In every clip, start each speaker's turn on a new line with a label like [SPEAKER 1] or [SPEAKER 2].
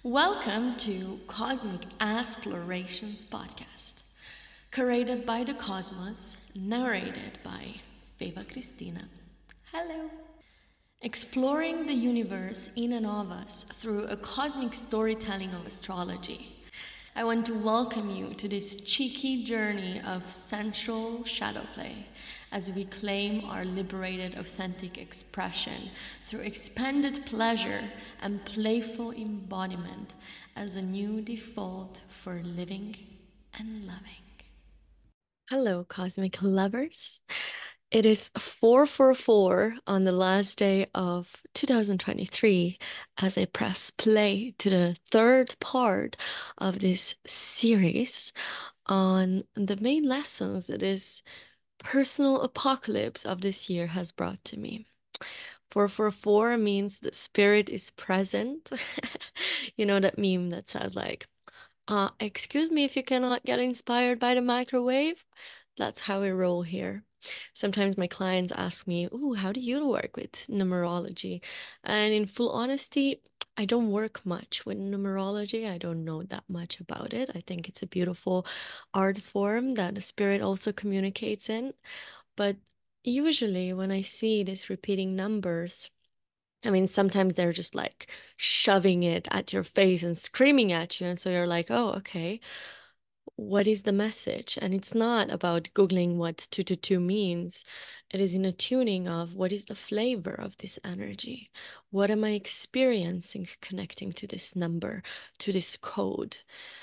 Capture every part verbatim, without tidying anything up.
[SPEAKER 1] Welcome to Cosmic Explorations Podcast, curated by the Cosmos, narrated by Feva Cristina. Hello. Exploring the universe in and of us through a cosmic storytelling of astrology. I want to welcome you to this cheeky journey of sensual shadow play as we claim our liberated authentic expression through expanded pleasure and playful embodiment as a new default for living and loving. Hello, cosmic lovers. It is four four four on the last day of two thousand twenty-three as I press play to the third part of this series on the main lessons that this personal apocalypse of this year has brought to me. four four four means the spirit is present. You know that meme that says like, uh, excuse me if you cannot get inspired by the microwave? That's how we roll here. Sometimes my clients ask me, "Ooh, how do you work with numerology?" And in full honesty, I don't work much with numerology. I don't know that much about it. I think it's a beautiful art form that the spirit also communicates in. But usually when I see these repeating numbers, I mean, sometimes they're just like shoving it at your face and screaming at you. And so you're like, oh, okay, what is the message? And it's not about Googling what two two two means. It is in a tuning of what is the flavor of this energy? What am I experiencing connecting to this number, to this code?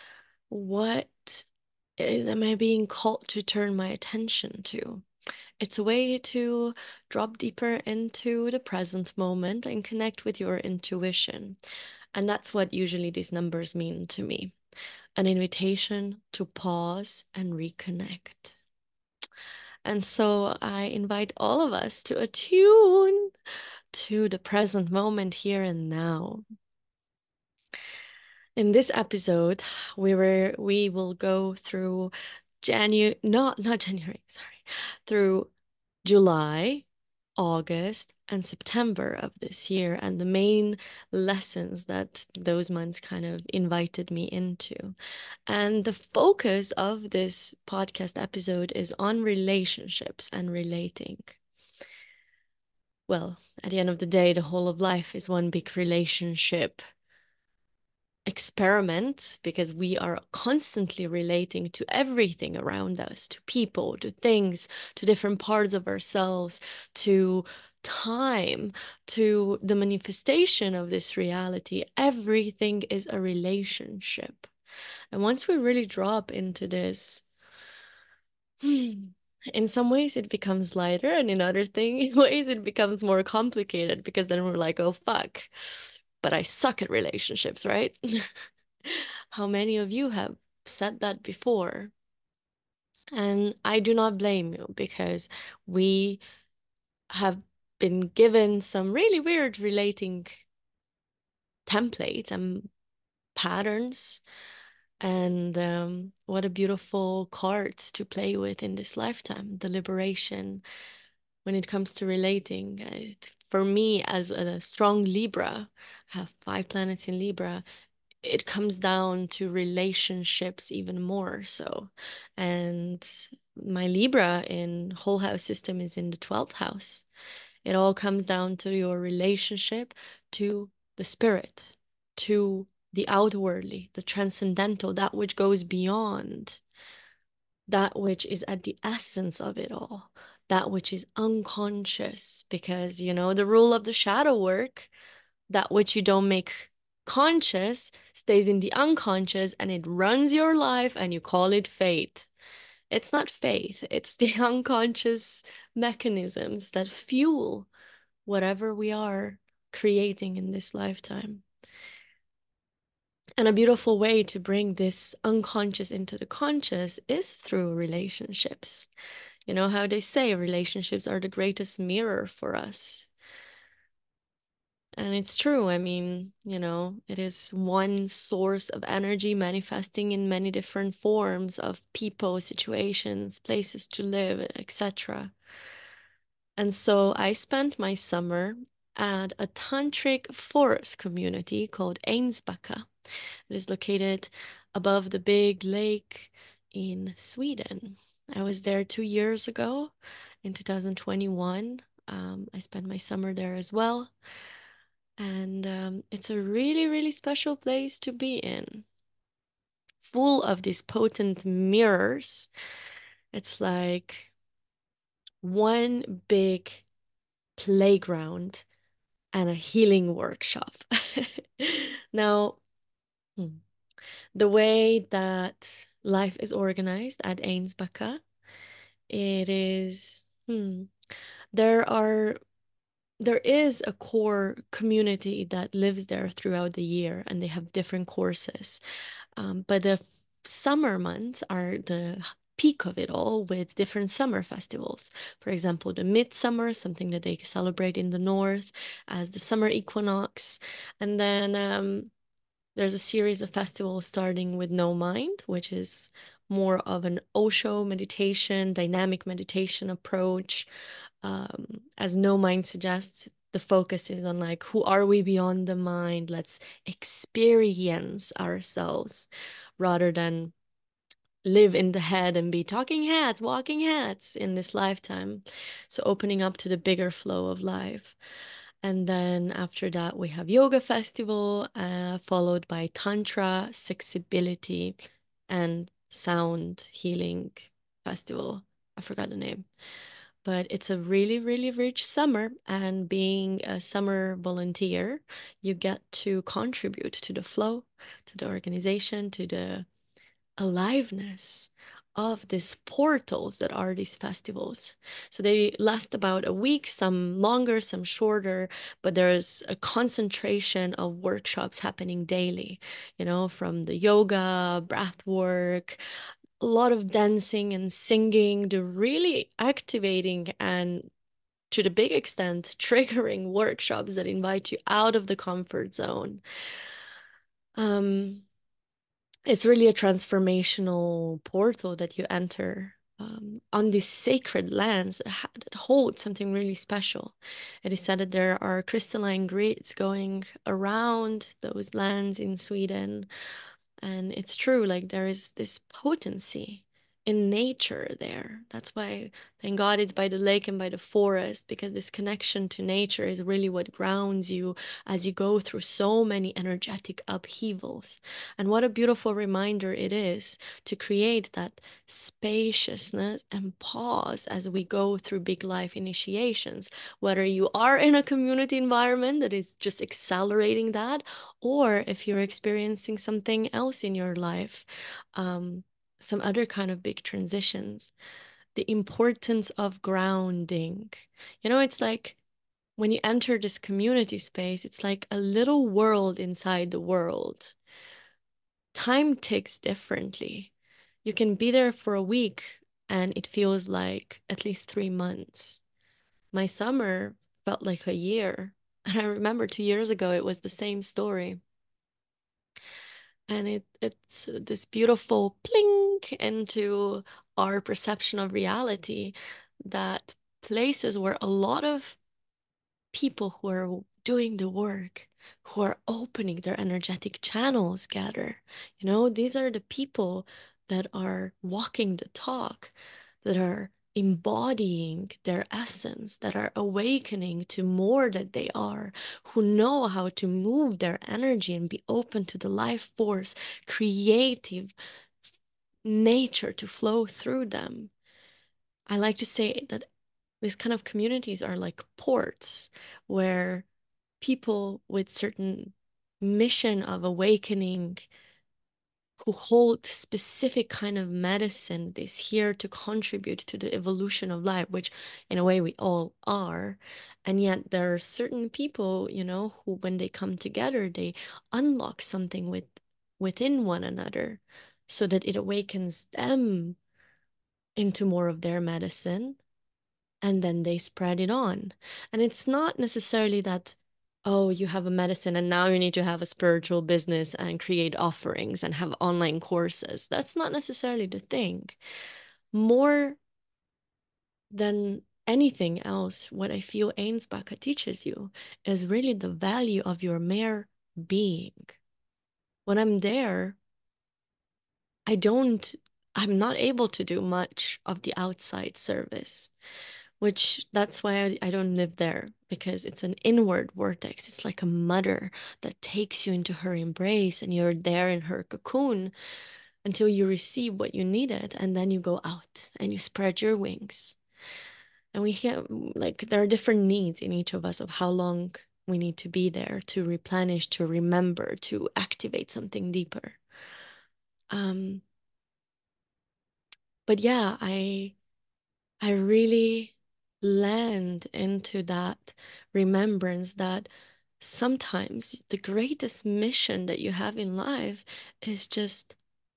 [SPEAKER 1] What am I being called to turn my attention to? It's a way to drop deeper into the present moment and connect with your intuition. And that's what usually these numbers mean to me. An invitation to pause and reconnect. And so I invite all of us to attune to the present moment here and now. In this episode, we were we will go through January, not not January, sorry, through July, August, and September of this year, and the main lessons that those months kind of invited me into. And the focus of this podcast episode is on relationships and relating. Well, at the end of the day, the whole of life is one big relationship experiment because we are constantly relating to everything around us, to people, to things, to different parts of ourselves, to time, to the manifestation of this reality. Everything is a relationship. And once we really drop into this, in some ways it becomes lighter, and in other thing ways it becomes more complicated because then we're like, oh fuck, but I suck at relationships, right? How many of you have said that before? And I do not blame you because we have been given some really weird relating templates and patterns. And um, what a beautiful cards to play with in this lifetime, the liberation when it comes to relating. Uh, for me, as a strong Libra, I have five planets in Libra, it comes down to relationships even more so. And my Libra in whole house system is in the twelfth house. It all comes down to your relationship to the spirit, to the outwardly, the transcendental, that which goes beyond, that which is at the essence of it all, that which is unconscious. Because, you know, the rule of the shadow work, that which you don't make conscious stays in the unconscious and it runs your life, and you call it fate. It's not faith, it's the unconscious mechanisms that fuel whatever we are creating in this lifetime. And a beautiful way to bring this unconscious into the conscious is through relationships. You know how they say relationships are the greatest mirror for us. And it's true. I mean, you know, it is one source of energy manifesting in many different forms of people, situations, places to live, et cetera. And so I spent my summer at a tantric forest community called Ainsbacka. It is located above the big lake in Sweden. I was there two years ago in two thousand twenty-one. Um, I spent my summer there as well. And um, it's a really, really special place to be in, full of these potent mirrors. It's like one big playground and a healing workshop. Now, hmm, the way that life is organized at Ainsbacka, it is, hmm, there are there is a core community that lives there throughout the year, and they have different courses. Um, but the f- summer months are the peak of it all with different summer festivals. For example, the midsummer, something that they celebrate in the north as the summer equinox. And then um, there's a series of festivals starting with No Mind, which is more of an Osho meditation, dynamic meditation approach. Um, as No Mind suggests, the focus is on like, who are we beyond the mind? Let's experience ourselves rather than live in the head and be talking heads, walking heads in this lifetime. So opening up to the bigger flow of life. And then after that, we have Yoga Festival, uh, followed by Tantra, Sexability, and Sound Healing Festival. I forgot the name. But it's a really, really rich summer. And being a summer volunteer, you get to contribute to the flow, to the organization, to the aliveness of these portals that are these festivals. So they last about a week, some longer, some shorter, but there's a concentration of workshops happening daily, you know, from the yoga, breath work, a lot of dancing and singing, to really activating and to the big extent triggering workshops that invite you out of the comfort zone. Um, it's really a transformational portal that you enter um, on these sacred lands that, ha- that hold something really special. It is said that there are crystalline grids going around those lands in Sweden, and it's true, like there is this potency in nature there. That's why, thank God, it's by the lake and by the forest, because this connection to nature is really what grounds you as you go through so many energetic upheavals. And what a beautiful reminder it is to create that spaciousness and pause as we go through big life initiations, whether you are in a community environment that is just accelerating that, or if you're experiencing something else in your life, um, some other kind of big transitions, the importance of grounding. You know, it's like when you enter this community space, it's like a little world inside the world. Time ticks differently. You can be there for a week and it feels like at least three months. My summer felt like a year. And I remember two years ago, it was the same story. And it it's this beautiful plink into our perception of reality, that places where a lot of people who are doing the work, who are opening their energetic channels gather. You know, these are the people that are walking the talk, that are embodying their essence, that are awakening to more that they are, who know how to move their energy and be open to the life force, creative nature to flow through them. I like to say that these kind of communities are like ports where people with certain mission of awakening, who hold specific kind of medicine that is here to contribute to the evolution of life, which in a way we all are. And yet there are certain people, you know, who when they come together, they unlock something with within one another so that it awakens them into more of their medicine, and then they spread it on. And it's not necessarily that, oh, you have a medicine and now you need to have a spiritual business and create offerings and have online courses. That's not necessarily the thing. More than anything else, what I feel Ainsbacka teaches you is really the value of your mere being. when I'm there, I don't, I'm not able to do much of the outside service, which that's why I, I don't live there, because it's an inward vortex. It's like a mother that takes you into her embrace, and you're there in her cocoon until you receive what you needed, and then you go out and you spread your wings. And we have, like, there are different needs in each of us of how long we need to be there to replenish, to remember, to activate something deeper. Um, but yeah, I I really land into that remembrance that sometimes the greatest mission that you have in life is just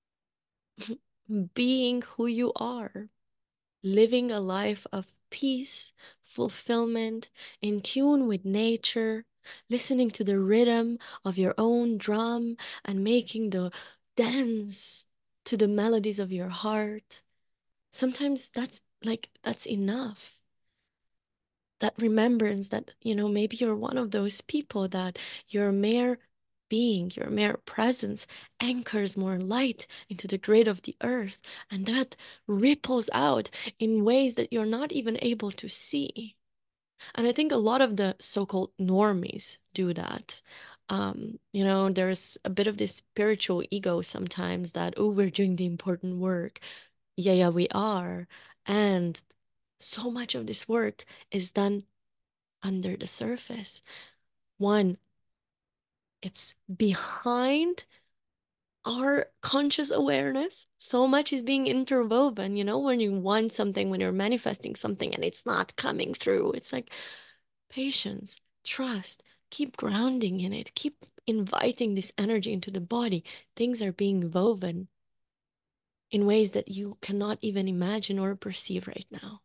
[SPEAKER 1] being who you are, living a life of peace, fulfillment, in tune with nature, listening to the rhythm of your own drum and making the dance to the melodies of your heart. Sometimes that's like, that's enough. That remembrance that, you know, maybe you're one of those people that your mere being, your mere presence anchors more light into the grid of the earth, and that ripples out in ways that you're not even able to see. And I think a lot of the so-called normies do that. Um, you know, there's a bit of this spiritual ego sometimes that, oh, we're doing the important work. Yeah, yeah, we are. And so much of this work is done under the surface. One, it's behind our conscious awareness. So much is being interwoven, you know, when you want something, when you're manifesting something and it's not coming through. It's like patience, trust, keep grounding in it, keep inviting this energy into the body. Things are being woven in ways that you cannot even imagine or perceive right now.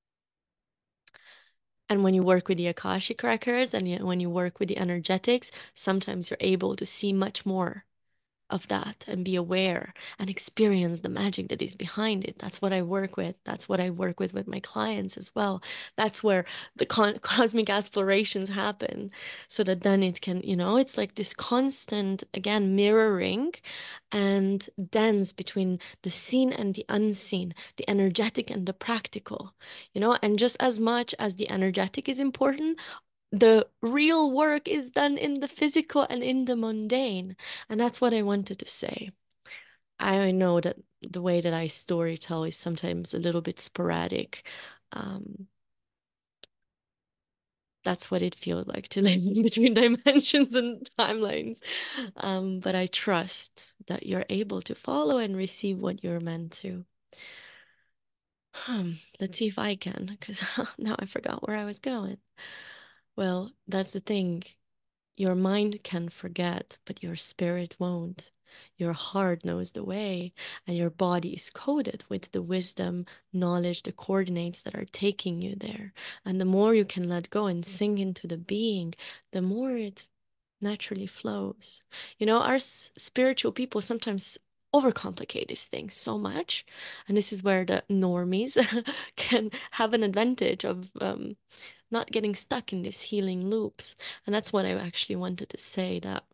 [SPEAKER 1] And when you work with the Akashic records and you, when you work with the energetics, sometimes you're able to see much more of that and be aware and experience the magic that is behind it. That's what I work with. That's what I work with with my clients as well. That's where the con- cosmic explorations happen, so that then it can, you know, it's like this constant, again, mirroring and dance between the seen and the unseen, the energetic and the practical, you know, and just as much as the energetic is important, the real work is done in the physical and in the mundane. And that's what I wanted to say. I know that the way that I story tell is sometimes a little bit sporadic. Um, that's what it feels like to live in between dimensions and timelines. Um, but I trust that you're able to follow and receive what you're meant to. Hmm, let's see if I can, because now I forgot where I was going. Well, that's the thing. Your mind can forget, but your spirit won't. Your heart knows the way, and your body is coded with the wisdom, knowledge, the coordinates that are taking you there. And the more you can let go and sink into the being, the more it naturally flows. You know, our s- spiritual people sometimes overcomplicate these things so much, and this is where the normies can have an advantage of um, not getting stuck in these healing loops. And that's what I actually wanted to say, that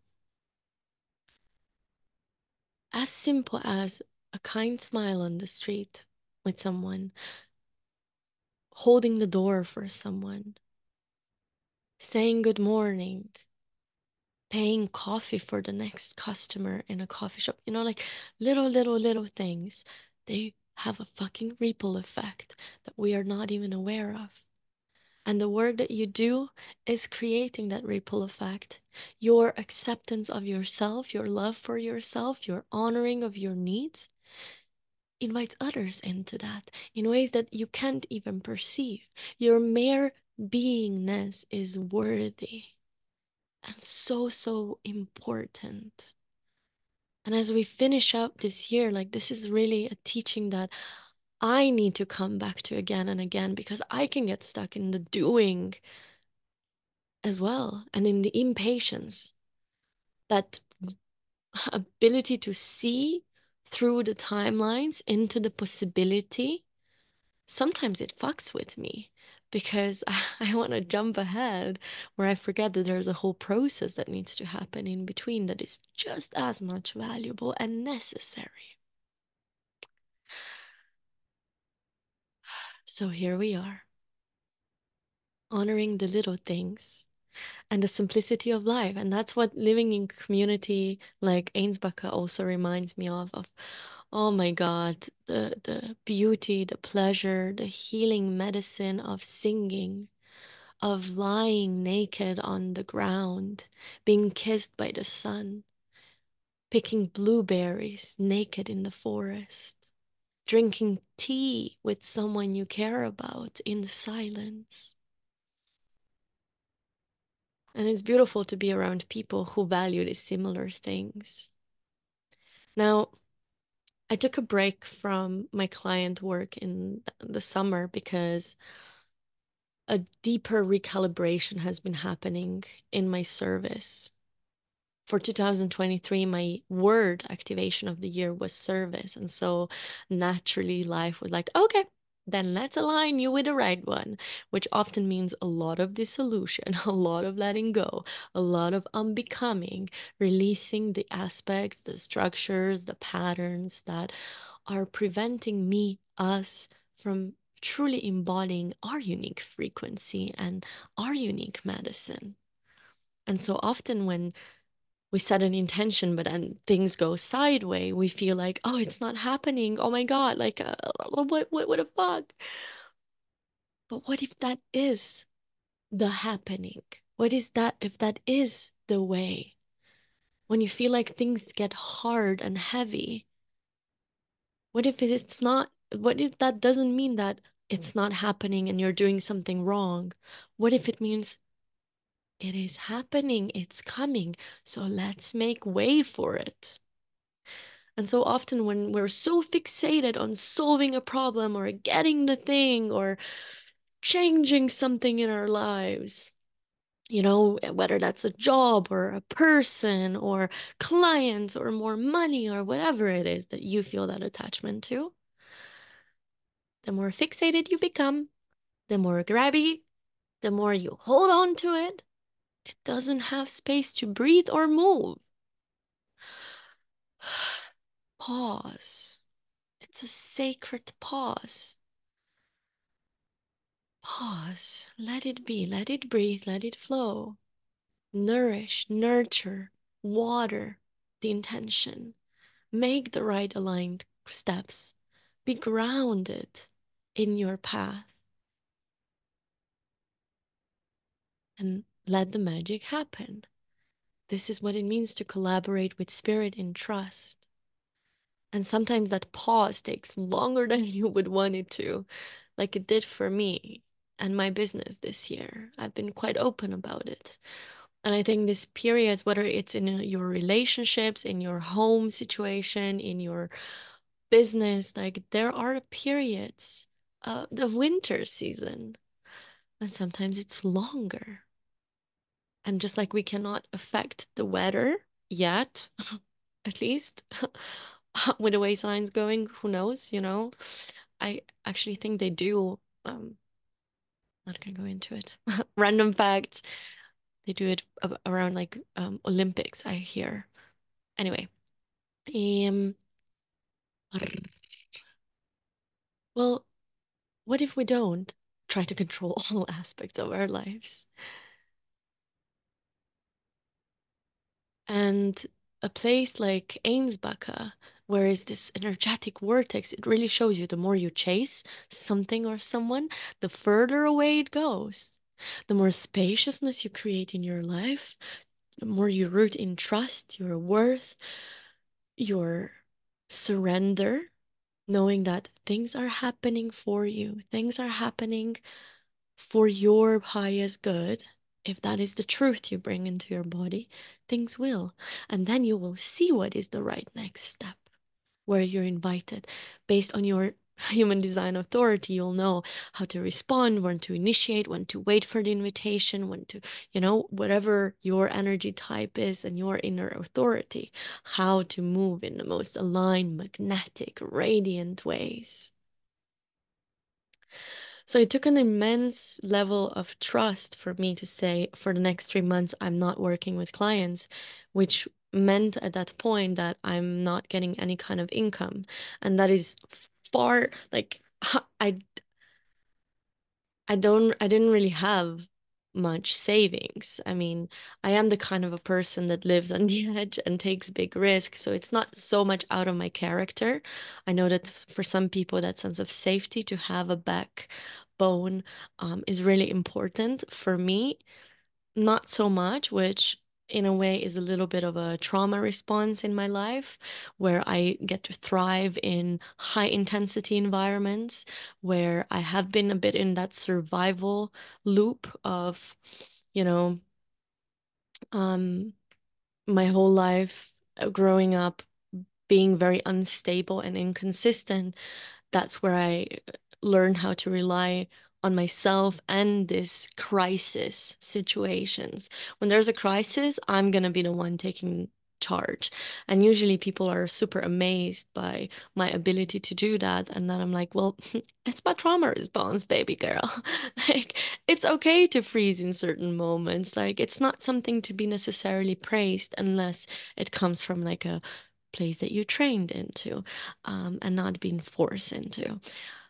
[SPEAKER 1] as simple as a kind smile on the street with someone, holding the door for someone, saying good morning, paying coffee for the next customer in a coffee shop, you know, like little, little, little things, they have a fucking ripple effect that we are not even aware of. And the work that you do is creating that ripple effect. Your acceptance of yourself, your love for yourself, your honoring of your needs invites others into that in ways that you can't even perceive. Your mere beingness is worthy and so, so important. And as we finish up this year, like, this is really a teaching that I need to come back to again and again, because I can get stuck in the doing as well, and in the impatience, that ability to see through the timelines into the possibility. Sometimes it fucks with me because I, I want to jump ahead where I forget that there's a whole process that needs to happen in between that is just as much valuable and necessary. So here we are, honoring the little things and the simplicity of life. And that's what living in community like Ainsbacka also reminds me of, of oh my God, the the beauty, the pleasure, the healing medicine of singing, of lying naked on the ground, being kissed by the sun, picking blueberries naked in the forest, drinking tea with someone you care about in silence. And it's beautiful to be around people who value these similar things. Now, I took a break from my client work in the summer because a deeper recalibration has been happening in my service. For two thousand twenty-three, my word activation of the year was service. And so naturally, life was like, okay, then let's align you with the right one, which often means a lot of dissolution, a lot of letting go, a lot of unbecoming, releasing the aspects, the structures, the patterns that are preventing me, us, from truly embodying our unique frequency and our unique medicine. And so often when we set an intention, but then things go sideways, we feel like, oh, it's not happening. Oh my God, like, uh, what, what, what the fuck? But what if that is the happening? What is that if that is the way? When you feel like things get hard and heavy, what if it's not? What if that doesn't mean that it's not happening and you're doing something wrong? What if it means it is happening, it's coming, so let's make way for it? And so often, when we're so fixated on solving a problem or getting the thing or changing something in our lives, you know, whether that's a job or a person or clients or more money or whatever it is that you feel that attachment to, the more fixated you become, the more grabby, the more you hold on to it, it doesn't have space to breathe or move. Pause. It's a sacred pause. Pause. Let it be. Let it breathe. Let it flow. Nourish, nurture, water the intention. Make the right aligned steps. Be grounded in your path and let the magic happen. This is what it means to collaborate with spirit in trust. And sometimes that pause takes longer than you would want it to, like it did for me and my business this year. I've been quite open about it. And I think this period, whether it's in your relationships, in your home situation, in your business, like there are periods, uh, the winter season, and sometimes it's longer. And just like we cannot affect the weather yet, at least with the way science going, who knows, you know? I actually think they do. Um, not gonna go into it. Random facts. They do it around like um, Olympics, I hear. Anyway, um, well, what if we don't try to control all aspects of our lives? And a place like Ainsbacka, where is this energetic vortex, it really shows you the more you chase something or someone, the further away it goes. The more spaciousness you create in your life, the more you root in trust, your worth, your surrender, knowing that things are happening for you, things are happening for your highest good. If that is the truth you bring into your body, things will. And then you will see what is the right next step, where you're invited. Based on your human design authority, you'll know how to respond, when to initiate, when to wait for the invitation, when to, you know, whatever your energy type is and your inner authority, how to move in the most aligned, magnetic, radiant ways. So it took an immense level of trust for me to say, for the next three months, I'm not working with clients, which meant at that point that I'm not getting any kind of income. And that is far, like, I I don't I didn't really have much savings. I mean, I am the kind of a person that lives on the edge and takes big risks, so it's not so much out of my character. I know that for some people, that sense of safety to have a backbone um, is really important. For me, not so much, which in a way is a little bit of a trauma response in my life, where I get to thrive in high intensity environments, where I have been a bit in that survival loop of, you know, um, my whole life uh, growing up being very unstable and inconsistent. That's where I learned how to rely on myself and this crisis situations. When there's a crisis, I'm gonna be the one taking charge. And usually people are super amazed by my ability to do that. And then I'm like, well, it's my trauma response, baby girl. Like, it's okay to freeze in certain moments. Like, it's not something to be necessarily praised unless it comes from like a place that you trained into, um, and not being forced into.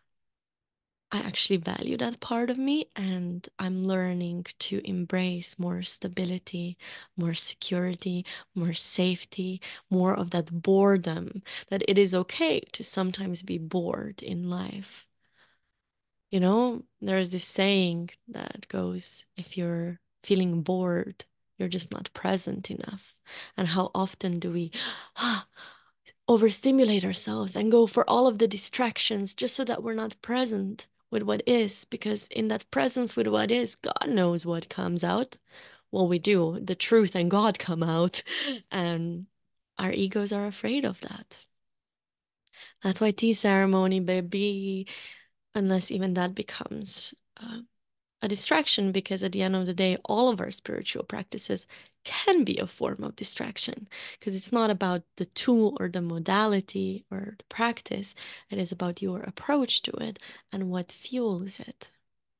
[SPEAKER 1] I actually value that part of me, and I'm learning to embrace more stability, more security, more safety, more of that boredom, that it is okay to sometimes be bored in life. You know, there's this saying that goes, if you're feeling bored, you're just not present enough. And how often do we overstimulate ourselves and go for all of the distractions just so that we're not present with what is? Because in that presence with what is, God knows what comes out. Well, we do. The truth and God come out, and our egos are afraid of that. That's why tea ceremony, baby, unless even that becomes uh, a distraction, because at the end of the day, all of our spiritual practices can be a form of distraction, because it's not about the tool or the modality or the practice. It is about your approach to it and what fuels it.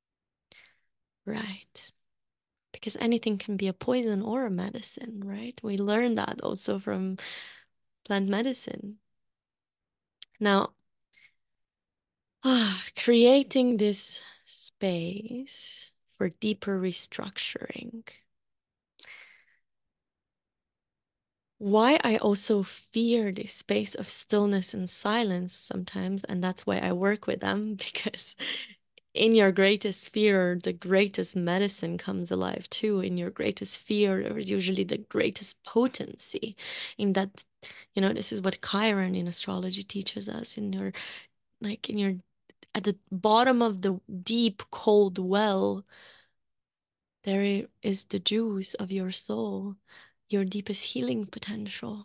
[SPEAKER 1] Right. Because anything can be a poison or a medicine, right? We learned that also from plant medicine. Now, ah, creating this space for deeper restructuring. Why I also fear this space of stillness and silence sometimes, and that's why I work with them, because in your greatest fear, the greatest medicine comes alive too. In your greatest fear, there is usually the greatest potency. In that, you know, this is what Chiron in astrology teaches us. In your, like, in your, at the bottom of the deep, cold well, there is the juice of your soul, your deepest healing potential.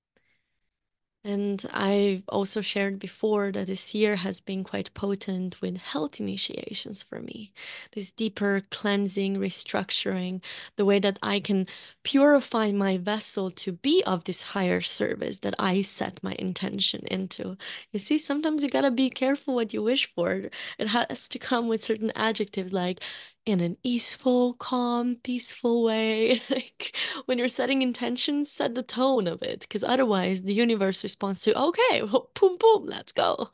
[SPEAKER 1] And I've also shared before that this year has been quite potent with health initiations for me. This deeper cleansing, restructuring, the way that I can purify my vessel to be of this higher service that I set my intention into. You see, sometimes you gotta be careful what you wish for. It has to come with certain adjectives like in an easeful, calm, peaceful way. Like, when you're setting intentions, set the tone of it, because otherwise the universe responds to, okay, well, boom, boom, let's go.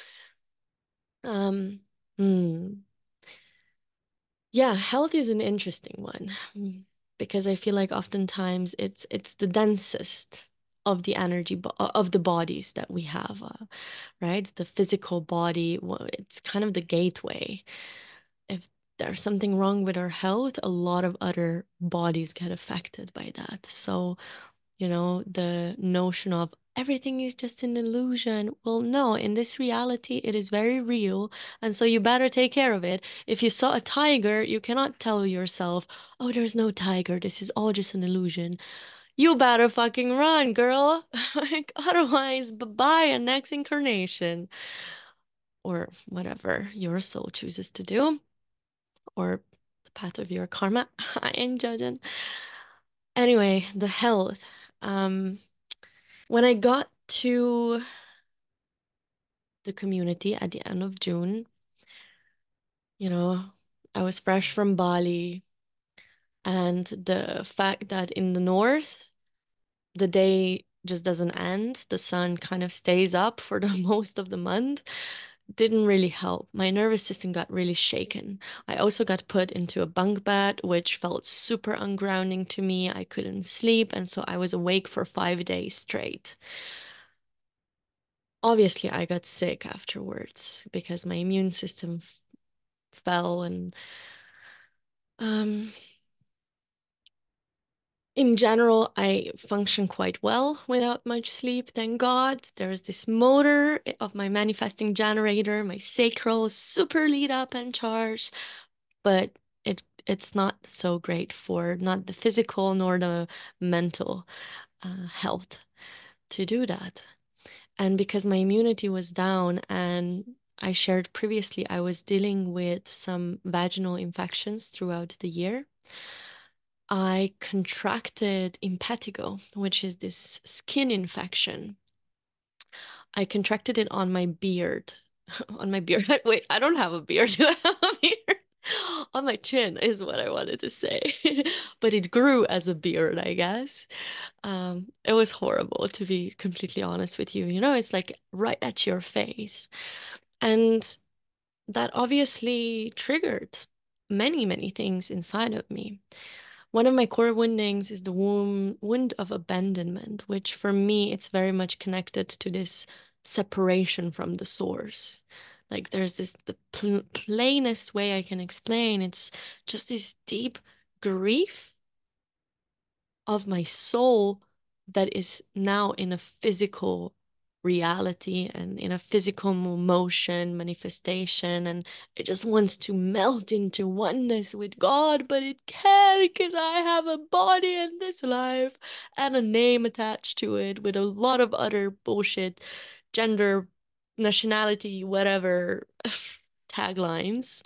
[SPEAKER 1] Um, hmm. Yeah, health is an interesting one, mm, because I feel like oftentimes it's it's the densest of the energy bo of the bodies that we have, uh, right? The physical body, well, it's kind of the gateway. If there's something wrong with our health, a lot of other bodies get affected by that. So, you know, the notion of everything is just an illusion. Well, no, in this reality, it is very real. And so you better take care of it. If you saw a tiger, you cannot tell yourself, oh, there's no tiger. This is all just an illusion. You better fucking run, girl. Like, otherwise, bye-bye, and next incarnation. Or whatever your soul chooses to do, or the path of your karma. I ain't judging. Anyway, the health. Um, when I got to the community at the end of June, You know, I was fresh from Bali, and the fact that in the north, the day just doesn't end, the sun kind of stays up for the most of the month, didn't really help. My nervous system got really shaken. I also got put into a bunk bed, which felt super ungrounding to me. I couldn't sleep, and so I was awake for five days straight. Obviously, I got sick afterwards because my immune system f- fell, and um in general, I function quite well without much sleep, thank God. There's this motor of my manifesting generator. My sacral is super lit up and charged, but it it's not so great for not the physical nor the mental uh, health to do that. And because my immunity was down, and I shared previously, I was dealing with some vaginal infections throughout the year. I contracted impetigo, which is this skin infection. I contracted it on my beard. On my beard. Wait, I don't have a beard. Do I have a beard? On my chin is what I wanted to say. But it grew as a beard, I guess. Um, it was horrible, to be completely honest with you. You know, it's like right at your face. And that obviously triggered many, many things inside of me. One of my core woundings is the wound, wound of abandonment, which for me, it's very much connected to this separation from the source. Like there's this, the pl plainest way I can explain, it's just this deep grief of my soul that is now in a physical reality and in a physical motion manifestation, and it just wants to melt into oneness with God, but it can't because I have a body in this life and a name attached to it with a lot of other bullshit, gender, nationality, whatever taglines.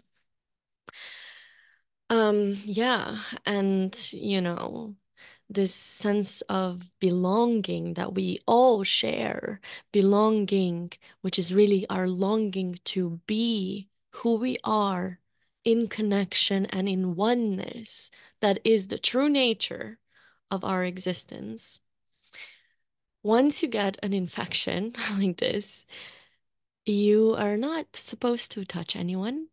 [SPEAKER 1] Um, yeah, and you know, this sense of belonging that we all share, belonging, which is really our longing to be who we are in connection and in oneness, that is the true nature of our existence. Once you get an infection like this, you are not supposed to touch anyone,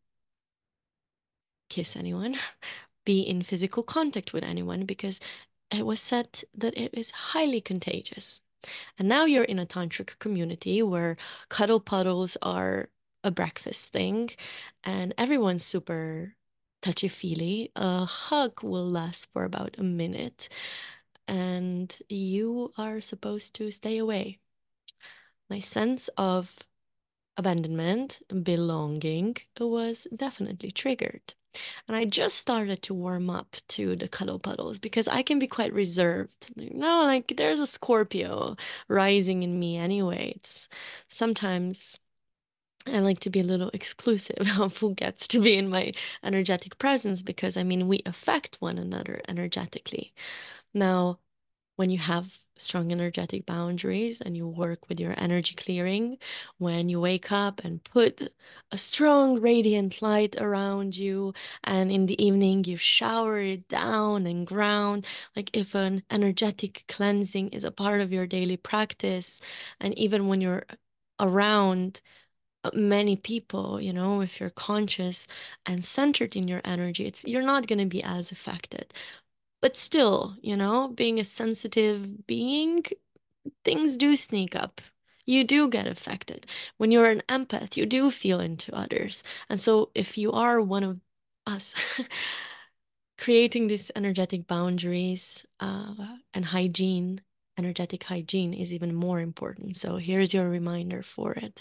[SPEAKER 1] kiss anyone, be in physical contact with anyone because it was said that it is highly contagious. And now you're in a tantric community where cuddle puddles are a breakfast thing and everyone's super touchy-feely. A hug will last for about a minute and you are supposed to stay away. My sense of abandonment, belonging was definitely triggered. And I just started to warm up to the cuddle puddles because I can be quite reserved. Like, no, like there's a Scorpio rising in me anyway. It's sometimes I like to be a little exclusive of who gets to be in my energetic presence because I mean, we affect one another energetically. Now, when you have strong energetic boundaries and you work with your energy clearing, when you wake up and put a strong radiant light around you, and in the evening you shower it down and ground, like if an energetic cleansing is a part of your daily practice, and even when you're around uh, many people, you know, if you're conscious and centered in your energy, it's you're not going to be as affected. But still, you know, being a sensitive being, things do sneak up. You do get affected. When you're an empath, you do feel into others. And so if you are one of us, creating these energetic boundaries uh, and hygiene, energetic hygiene is even more important. So here's your reminder for it.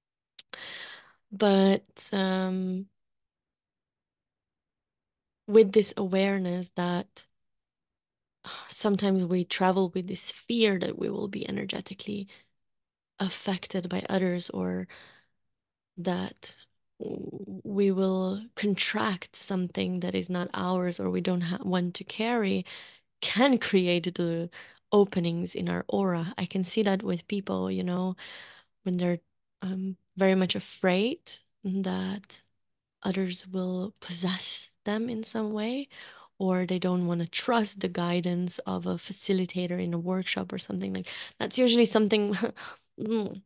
[SPEAKER 1] But um, with this awareness that sometimes we travel with this fear that we will be energetically affected by others, or that we will contract something that is not ours or we don't want to carry, can create the openings in our aura. I can see that with people, you know, when they're um, very much afraid that others will possess them in some way, or they don't want to trust the guidance of a facilitator in a workshop or something like that's usually something. Mm,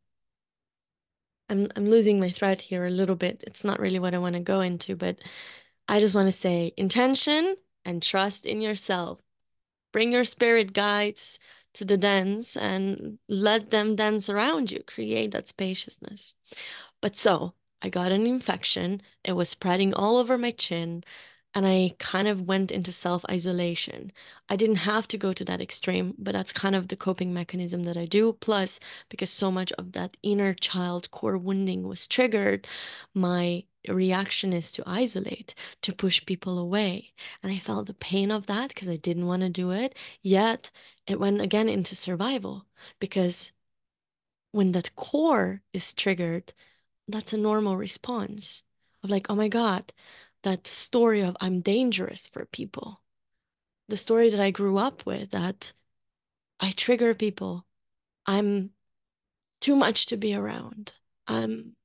[SPEAKER 1] I'm I'm losing my thread here a little bit. It's not really what I want to go into, but I just want to say intention and trust in yourself. Bring your spirit guides to the dance and let them dance around you. Create that spaciousness. But so I got an infection. It was spreading all over my chin, and I kind of went into self-isolation. I didn't have to go to that extreme, but that's kind of the coping mechanism that I do. Plus, because so much of that inner child core wounding was triggered, my reaction is to isolate, to push people away. And I felt the pain of that because I didn't want to do it. Yet it went again into survival because when that core is triggered, that's a normal response of like, oh my God, that story of I'm dangerous for people. The story that I grew up with that I trigger people. I'm too much to be around. I'm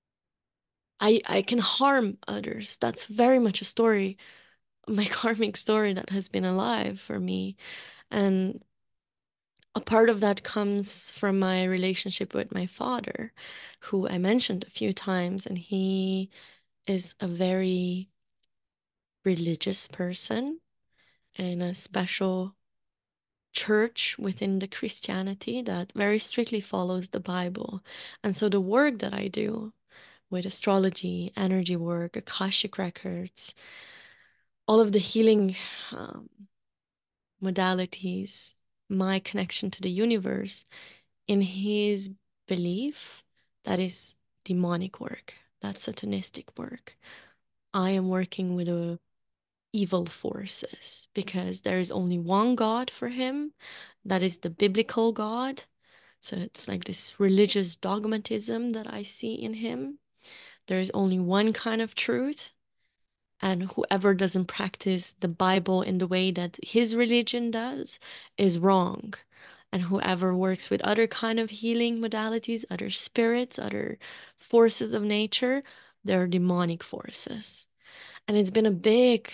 [SPEAKER 1] I I can harm others. That's very much a story, my karmic story that has been alive for me. And a part of that comes from my relationship with my father, who I mentioned a few times, and he is a very religious person in a special church within the Christianity that very strictly follows the Bible. And so the work that I do with astrology, energy work, Akashic records, all of the healing um, modalities, my connection to the universe, in his belief, that is demonic work, that's satanistic work. I am working with a evil forces because there is only one God for him. That is the biblical God. So it's like this religious dogmatism that I see in him. There is only one kind of truth. And whoever doesn't practice the Bible in the way that his religion does is wrong. And whoever works with other kind of healing modalities, other spirits, other forces of nature, they're demonic forces. And it's been a big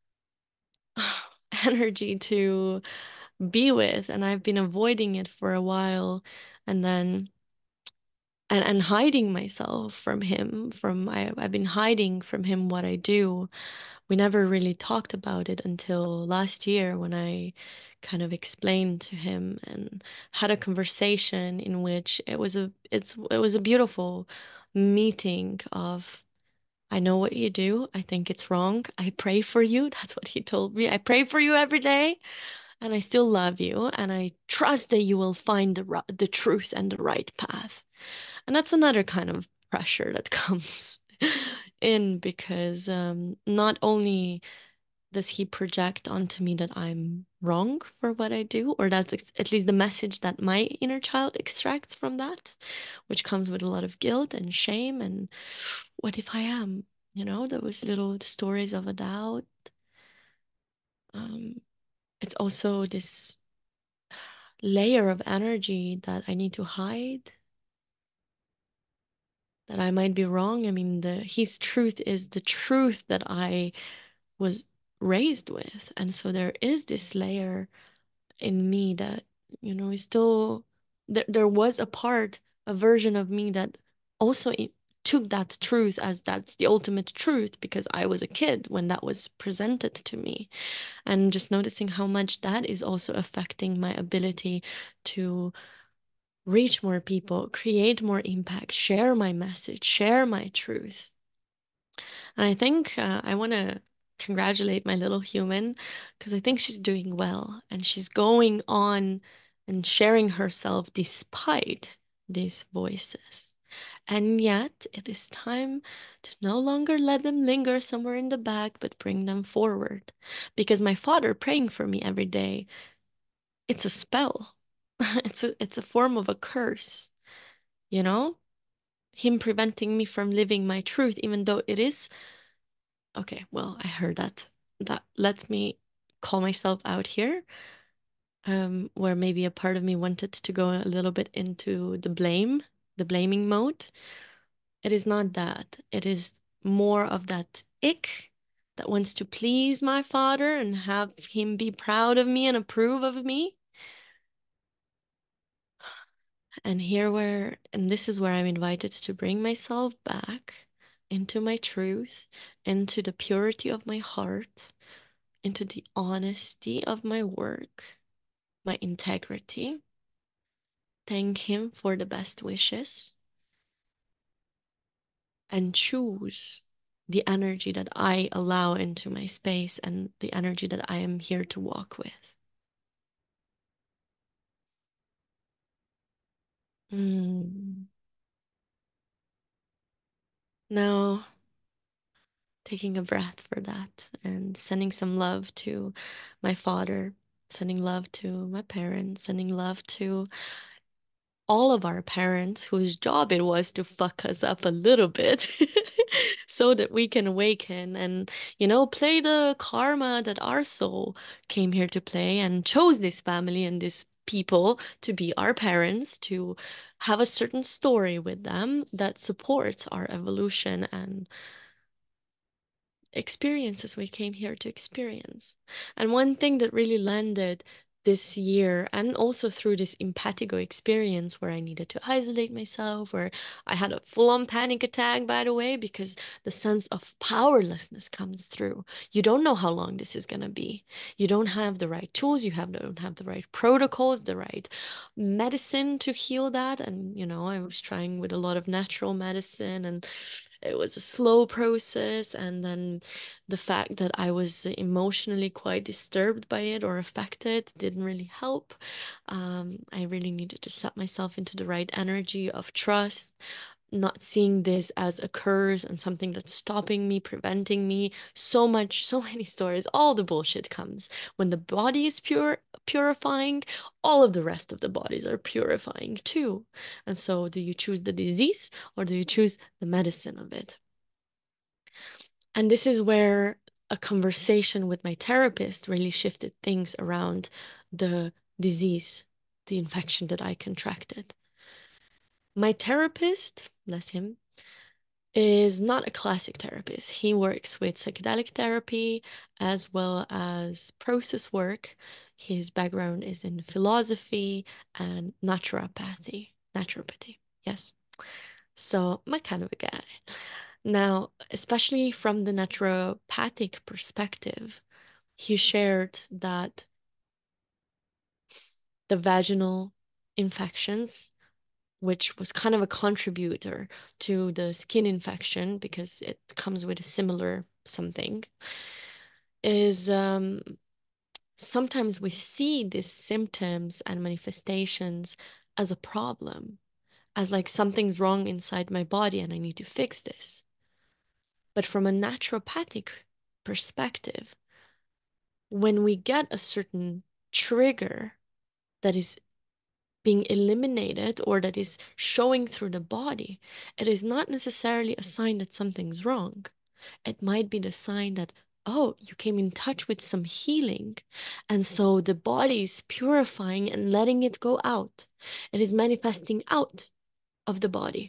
[SPEAKER 1] energy to be with, and I've been avoiding it for a while, and then and and hiding myself from him. From I I've been hiding from him what I do. We never really talked about it until last year when I kind of explained to him and had a conversation in which it was a it's it was a beautiful meeting of I know what you do. I think it's wrong. I pray for you. That's what he told me. I pray for you every day, and I still love you, and I trust that you will find the ri- the truth and the right path. And that's another kind of pressure that comes in because um, not only does he project onto me that I'm wrong for what I do, or that's ex- at least the message that my inner child extracts from that, which comes with a lot of guilt and shame. And what if I am? You know, those little stories of a doubt. Um, it's also this layer of energy that I need to hide, that I might be wrong. I mean, the his truth is the truth that I was raised with. And so there is this layer in me that, you know, is still there there was a part, a version of me that also i- took that truth as that's the ultimate truth because I was a kid when that was presented to me. And just noticing how much that is also affecting my ability to reach more people, create more impact, share my message, share my truth. And I think uh, I want to congratulate my little human because I think she's doing well and she's going on and sharing herself despite these voices. And yet, it is time to no longer let them linger somewhere in the back, but bring them forward. Because my father praying for me every day, it's a spell. It's a it's a form of a curse, you know? Him preventing me from living my truth, even though it is okay, well, I heard that. That lets me call myself out here, um, where maybe a part of me wanted to go a little bit into the blame, the blaming mode. It is not that. It is more of that ick that wants to please my father and have him be proud of me and approve of me. And here where, and this is where I'm invited to bring myself back into my truth, into the purity of my heart, into the honesty of my work, my integrity. Thank him for the best wishes and choose the energy that I allow into my space and the energy that I am here to walk with. Mm. Now, taking a breath for that and sending some love to my father, sending love to my parents, sending love to all of our parents whose job it was to fuck us up a little bit so that we can awaken and, you know, play the karma that our soul came here to play and chose this family and this people to be our parents, to have a certain story with them that supports our evolution and experiences we came here to experience. And one thing that really landed this year, and also through this empathigo experience where I needed to isolate myself, where I had a full-on panic attack, by the way, because the sense of powerlessness comes through. You don't know how long this is gonna be. You don't have the right tools, you have don't have the right protocols, the right medicine to heal that. And you know, I was trying with a lot of natural medicine, and it was a slow process. And then the fact that I was emotionally quite disturbed by it or affected didn't really help. Um, I really needed to set myself into the right energy of trust, not seeing this as a curse and something that's stopping me, preventing me. So much, so many stories, all the bullshit comes. When the body is pure, purifying, all of the rest of the bodies are purifying too. And so, do you choose the disease or do you choose the medicine of it? And this is where a conversation with my therapist really shifted things around the disease, the infection that I contracted. My therapist, bless him, is not a classic therapist. He works with psychedelic therapy as well as process work. His background is in philosophy and naturopathy. Naturopathy, yes. So, my kind of a guy. Now, especially from the naturopathic perspective, he shared that the vaginal infections, which was kind of a contributor to the skin infection because it comes with a similar something, is um, sometimes we see these symptoms and manifestations as a problem, as like something's wrong inside my body and I need to fix this. But from a naturopathic perspective, when we get a certain trigger that is being eliminated or that is showing through the body, it is not necessarily a sign that something's wrong. It might be the sign that, oh, you came in touch with some healing. And so the body is purifying and letting it go out. It is manifesting out of the body.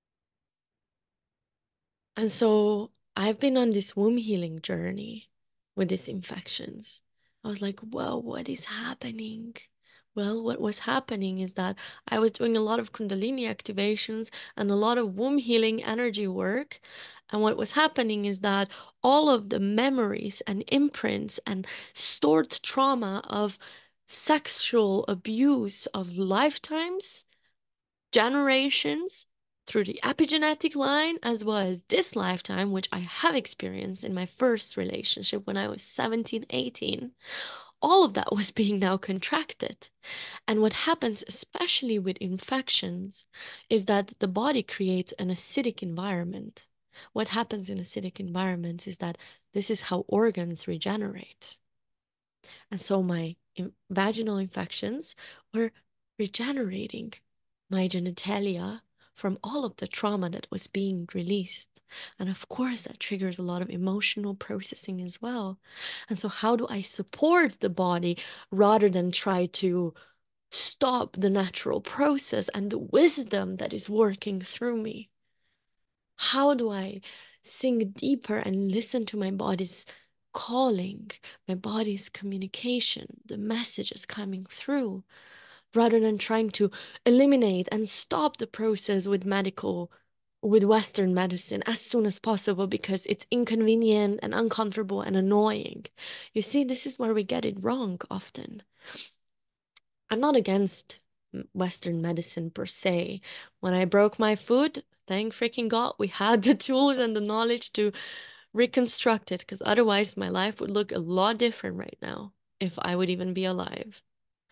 [SPEAKER 1] And so I've been on this womb healing journey with these infections. I was like, whoa, what is happening? Well, what was happening is that I was doing a lot of Kundalini activations and a lot of womb healing energy work. And what was happening is that all of the memories and imprints and stored trauma of sexual abuse of lifetimes, generations, through the epigenetic line, as well as this lifetime, which I have experienced in my first relationship when I was seventeen, eighteen, all of that was being now contracted. And what happens, especially with infections, is that the body creates an acidic environment. What happens in acidic environments is that this is how organs regenerate. And so my in vaginal infections were regenerating my genitalia from all of the trauma that was being released. And of course, that triggers a lot of emotional processing as well. And so, how do I support the body rather than try to stop the natural process and the wisdom that is working through me? How do I sink deeper and listen to my body's calling, my body's communication, the messages coming through, rather than trying to eliminate and stop the process with medical with Western medicine as soon as possible because it's inconvenient and uncomfortable and annoying. You see, this is where we get it wrong often. I'm not against Western medicine per se. When I broke my foot, thank freaking God, we had the tools and the knowledge to reconstruct it, because otherwise my life would look a lot different right now if I would even be alive.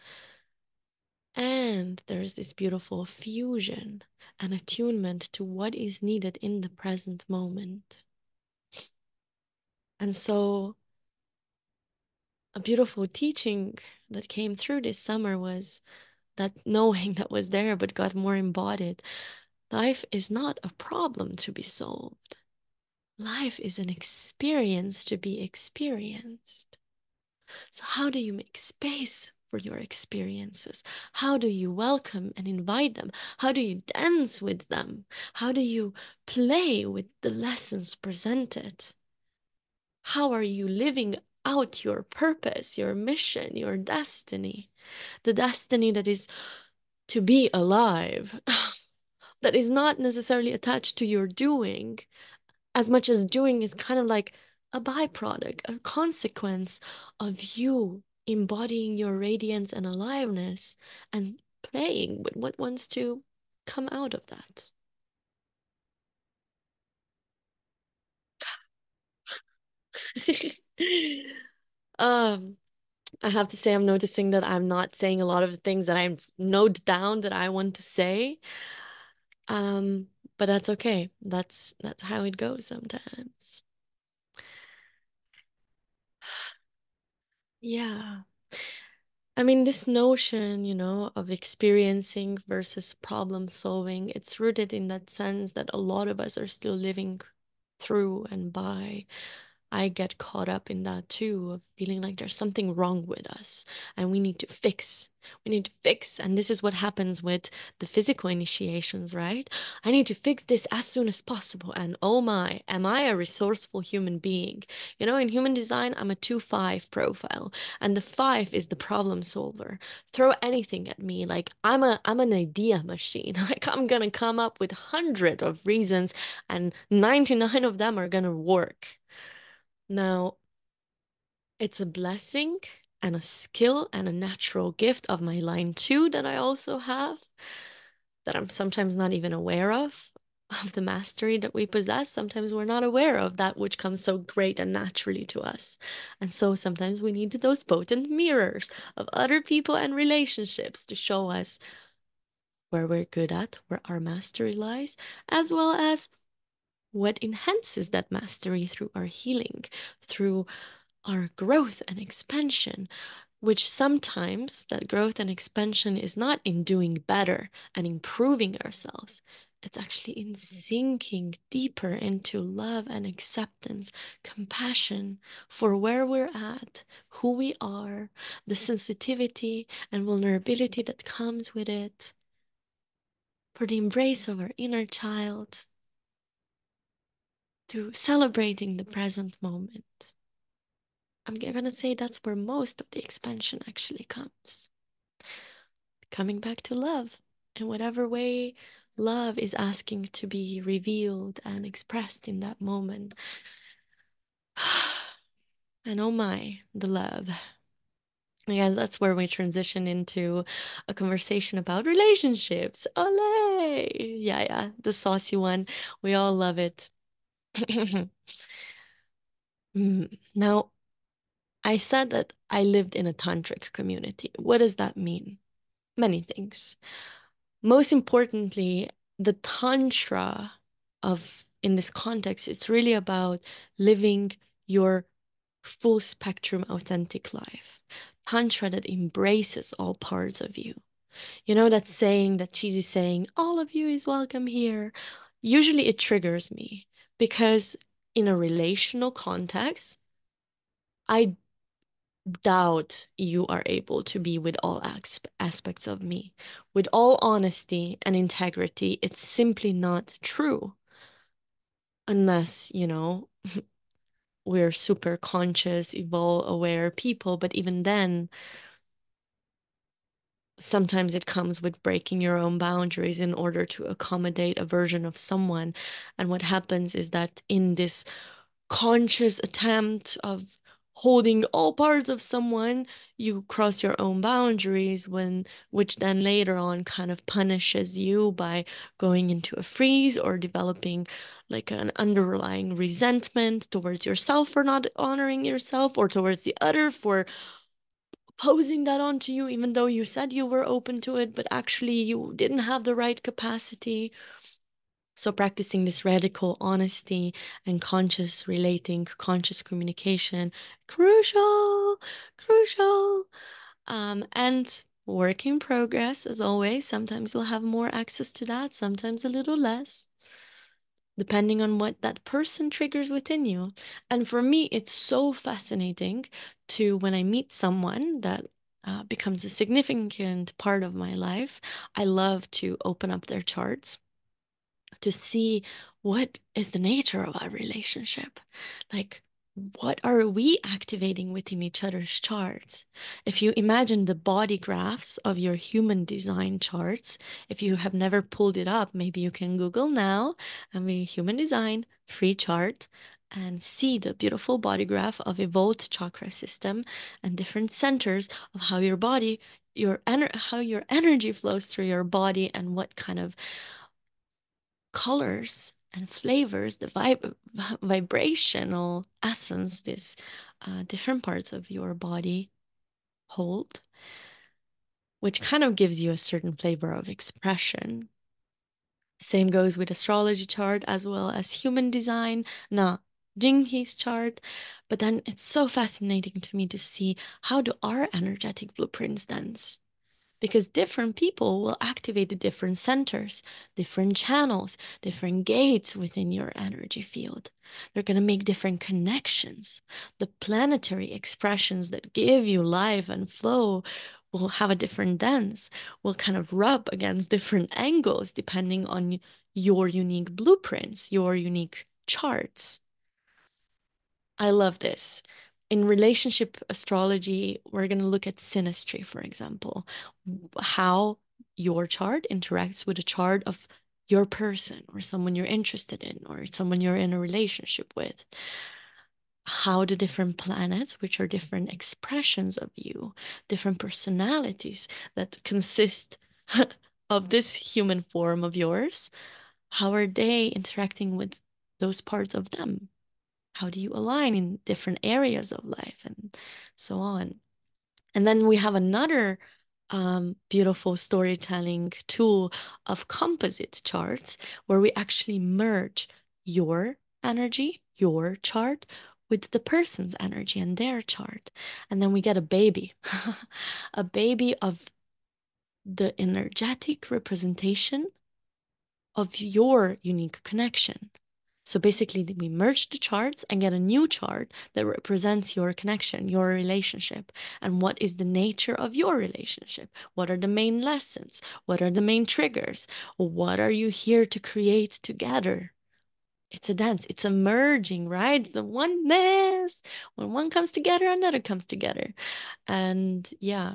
[SPEAKER 1] And there's this beautiful fusion and attunement to what is needed in the present moment. And so, a beautiful teaching that came through this summer was that knowing that was there but got more embodied. Life is not a problem to be solved. Life is an experience to be experienced. So, how do you make space for your experiences? How do you welcome and invite them? How do you dance with them? How do you play with the lessons presented? How are you living out your purpose, your mission, your destiny? The destiny that is to be alive, that is not necessarily attached to your doing, as much as doing is kind of like a byproduct, a consequence of you embodying your radiance and aliveness and playing with what wants to come out of that. um, I have to say, I'm noticing that I'm not saying a lot of the things that I note down that I want to say. Um, but that's okay. That's that's how it goes sometimes. Yeah. I mean, this notion, you know, of experiencing versus problem solving, it's rooted in that sense that a lot of us are still living through and by. I get caught up in that too, of feeling like there's something wrong with us and we need to fix. We need to fix. And this is what happens with the physical initiations, right? I need to fix this as soon as possible. And oh my, am I a resourceful human being? You know, in human design, I'm a two five profile, and the five is the problem solver. Throw anything at me. Like I'm a I'm an idea machine. Like I'm gonna come up with hundred of reasons and ninety-nine of them are gonna work. Now, it's a blessing and a skill and a natural gift of my line two that I also have that I'm sometimes not even aware of, of the mastery that we possess. Sometimes we're not aware of that which comes so great and naturally to us. And so sometimes we need those potent mirrors of other people and relationships to show us where we're good at, where our mastery lies, as well as what enhances that mastery through our healing, through our growth and expansion, which sometimes that growth and expansion is not in doing better and improving ourselves. It's actually in sinking deeper into love and acceptance, compassion for where we're at, who we are, the sensitivity and vulnerability that comes with it, for the embrace of our inner child, to celebrating the present moment. I'm gonna say that's where most of the expansion actually comes. Coming back to love in whatever way love is asking to be revealed and expressed in that moment. And oh my, the love. Yeah, that's where we transition into a conversation about relationships. Olay! Yeah, yeah, the saucy one. We all love it. Mm, Now, I said that I lived in a tantric community. What does that mean? Many things. Most importantly, the tantra of in this context, it's really about living your full spectrum authentic life. Tantra that embraces all parts of you. You know that saying, that cheesy saying, all of you is welcome here. Usually it triggers me because in a relational context, I doubt you are able to be with all asp- aspects of me. With all honesty and integrity, it's simply not true. unless, you know, we're super conscious, evolve aware people. But even then, sometimes it comes with breaking your own boundaries in order to accommodate a version of someone. And what happens is that in this conscious attempt of holding all parts of someone, you cross your own boundaries, when which then later on kind of punishes you by going into a freeze or developing like an underlying resentment towards yourself for not honoring yourself, or towards the other for posing that onto you, even though you said you were open to it, but actually you didn't have the right capacity. So, practicing this radical honesty and conscious relating, conscious communication, crucial, crucial. Um, and work in progress, as always. Sometimes you'll have more access to that, sometimes a little less, depending on what that person triggers within you. And for me, it's so fascinating to, when I meet someone that uh, becomes a significant part of my life, I love to open up their charts to see what is the nature of our relationship. Like, what are we activating within each other's charts? If you imagine the body graphs of your human design charts, if you have never pulled it up, maybe you can Google now, I mean, human design free chart, and see the beautiful body graph of evolved chakra system and different centers of how your body, your ener- how your energy flows through your body, and what kind of colors and flavors, the vib vibrational essence, these uh, different parts of your body hold, which kind of gives you a certain flavor of expression. Same goes with astrology chart as well as human design, na Jing He's chart. But then it's so fascinating to me to see, how do our energetic blueprints dance? Because different people will activate the different centers, different channels, different gates within your energy field. They're going to make different connections. The planetary expressions that give you life and flow will have a different dance, will kind of rub against different angles depending on your unique blueprints, your unique charts. I love this. In relationship astrology, we're going to look at synastry, for example, how your chart interacts with a chart of your person, or someone you're interested in, or someone you're in a relationship with. How the different planets, which are different expressions of you, different personalities that consist of this human form of yours, how are they interacting with those parts of them? How do you align in different areas of life, and so on? And then we have another um, beautiful storytelling tool of composite charts, where we actually merge your energy, your chart, with the person's energy and their chart. And then we get a baby, a baby of the energetic representation of your unique connection. So basically, we merge the charts and get a new chart that represents your connection, your relationship, and what is the nature of your relationship. What are the main lessons? What are the main triggers? What are you here to create together? It's a dance, it's a merging, right? The oneness. When one comes together, another comes together. And yeah,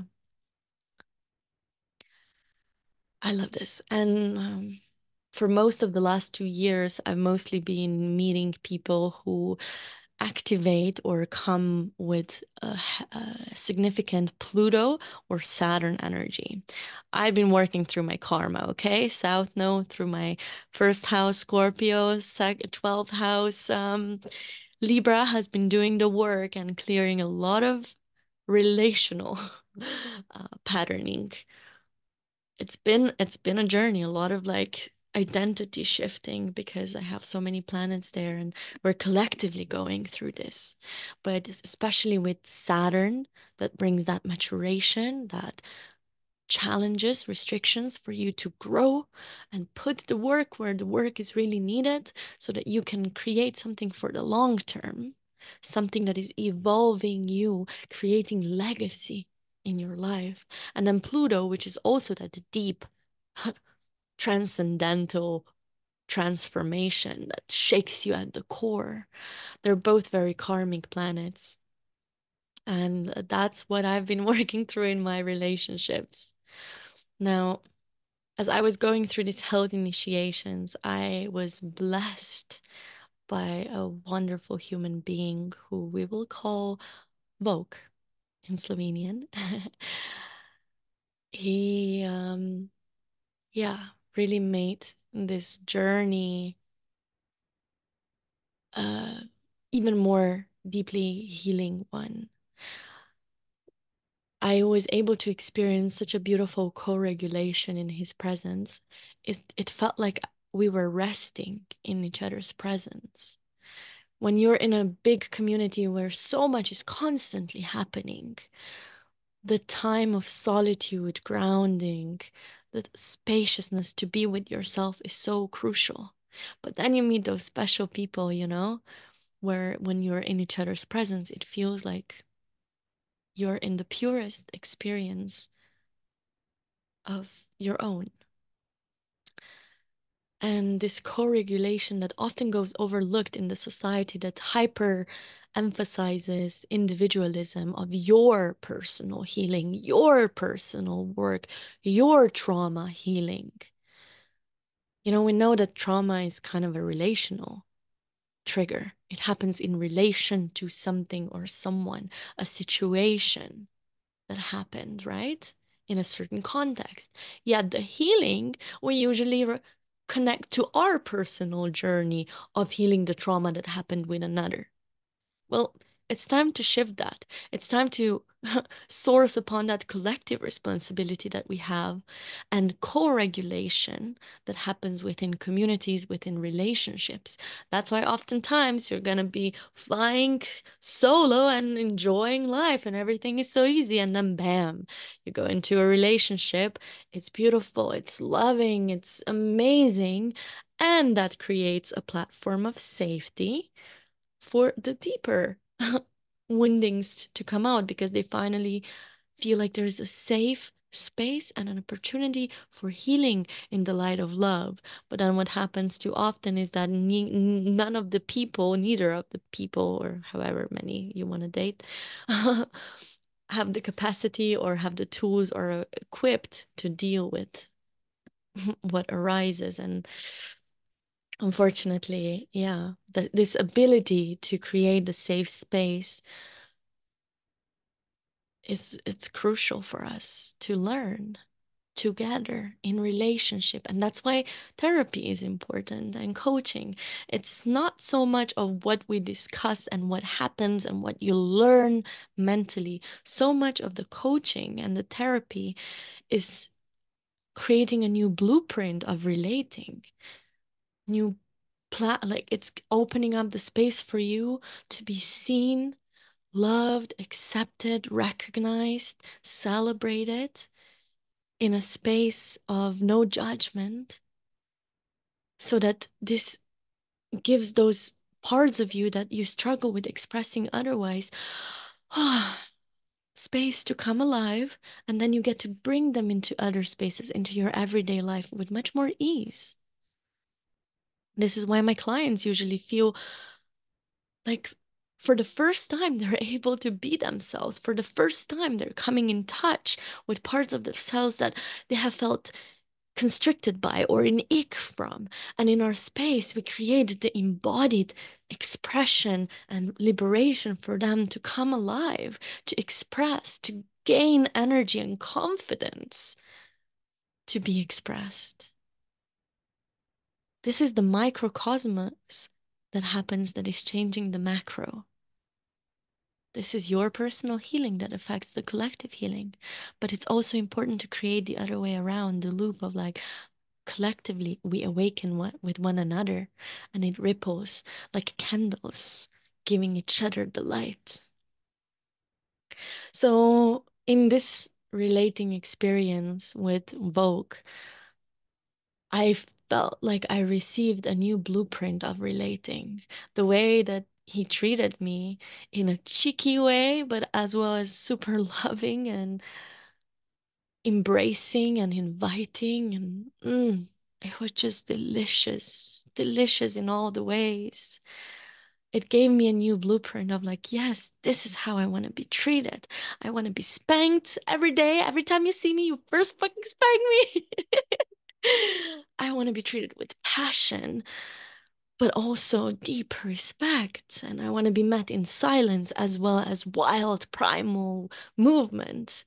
[SPEAKER 1] I love this. And um, for most of the last two years, I've mostly been meeting people who activate or come with a, a significant Pluto or Saturn energy. I've been working through my karma, okay? South Node through my first house Scorpio, sec twelfth house um, Libra has been doing the work and clearing a lot of relational uh, patterning. It's been it's been a journey, a lot of like identity shifting, because I have so many planets there and we're collectively going through this. But especially with Saturn, that brings that maturation, that challenges, restrictions for you to grow and put the work where the work is really needed, so that you can create something for the long term, something that is evolving you, creating legacy in your life. And then Pluto, which is also that deep, transcendental, transformation that shakes you at the core. They're both very karmic planets. And that's what I've been working through in my relationships. Now, as I was going through these health initiations, I was blessed by a wonderful human being who we will call Vok in Slovenian. He, um, yeah, really made this journey uh, even more deeply healing one. I was able to experience such a beautiful co-regulation in his presence. It it felt like we were resting in each other's presence. When you're in a big community where so much is constantly happening, the time of solitude, grounding, the spaciousness to be with yourself is so crucial. But then you meet those special people, you know, where when you're in each other's presence, it feels like you're in the purest experience of your own. And this co-regulation that often goes overlooked in the society that hyper emphasizes individualism of your personal healing, your personal work, your trauma healing. You know, we know that trauma is kind of a relational trigger. It happens in relation to something or someone, a situation that happened, right? In a certain context. Yet the healing, we usually re- connect to our personal journey of healing the trauma that happened with another. Well, it's time to shift that. It's time to source upon that collective responsibility that we have and co-regulation that happens within communities, within relationships. That's why oftentimes you're going to be flying solo and enjoying life and everything is so easy. And then bam, you go into a relationship. It's beautiful, it's loving, it's amazing. And that creates a platform of safety for the deeper woundings to come out because they finally feel like there's a safe space and an opportunity for healing in the light of love. But then what happens too often is that ne none of the people, neither of the people, or however many you want to date, have the capacity or have the tools or are equipped to deal with what arises. And unfortunately, yeah, that this ability to create a safe space is it's crucial for us to learn together in relationship. And that's why therapy is important and coaching. It's not so much of what we discuss and what happens and what you learn mentally. So much of the coaching and the therapy is creating a new blueprint of relating, new plan, like it's opening up the space for you to be seen, loved, accepted, recognized, celebrated in a space of no judgment, so that this gives those parts of you that you struggle with expressing otherwise space to come alive, and then you get to bring them into other spaces, into your everyday life with much more ease. This is why my clients usually feel like for the first time they're able to be themselves. For the first time they're coming in touch with parts of themselves that they have felt constricted by or in ick from. And in our space, we created the embodied expression and liberation for them to come alive, to express, to gain energy and confidence to be expressed. This is the microcosmos that happens that is changing the macro. This is your personal healing that affects the collective healing. But it's also important to create the other way around, the loop of like, collectively we awaken one, with one another, and it ripples like candles, giving each other the light. So in this relating experience with Vogue, I felt like I received a new blueprint of relating. The way that he treated me in a cheeky way, but as well as super loving and embracing and inviting and mm, It was just delicious, delicious in all the ways. It gave me a new blueprint of like, yes, this is how I want to be treated. I want to be spanked every day. Every time you see me, you first fucking spank me. I want to be treated with passion, but also deep respect. And I want to be met in silence as well as wild primal movement.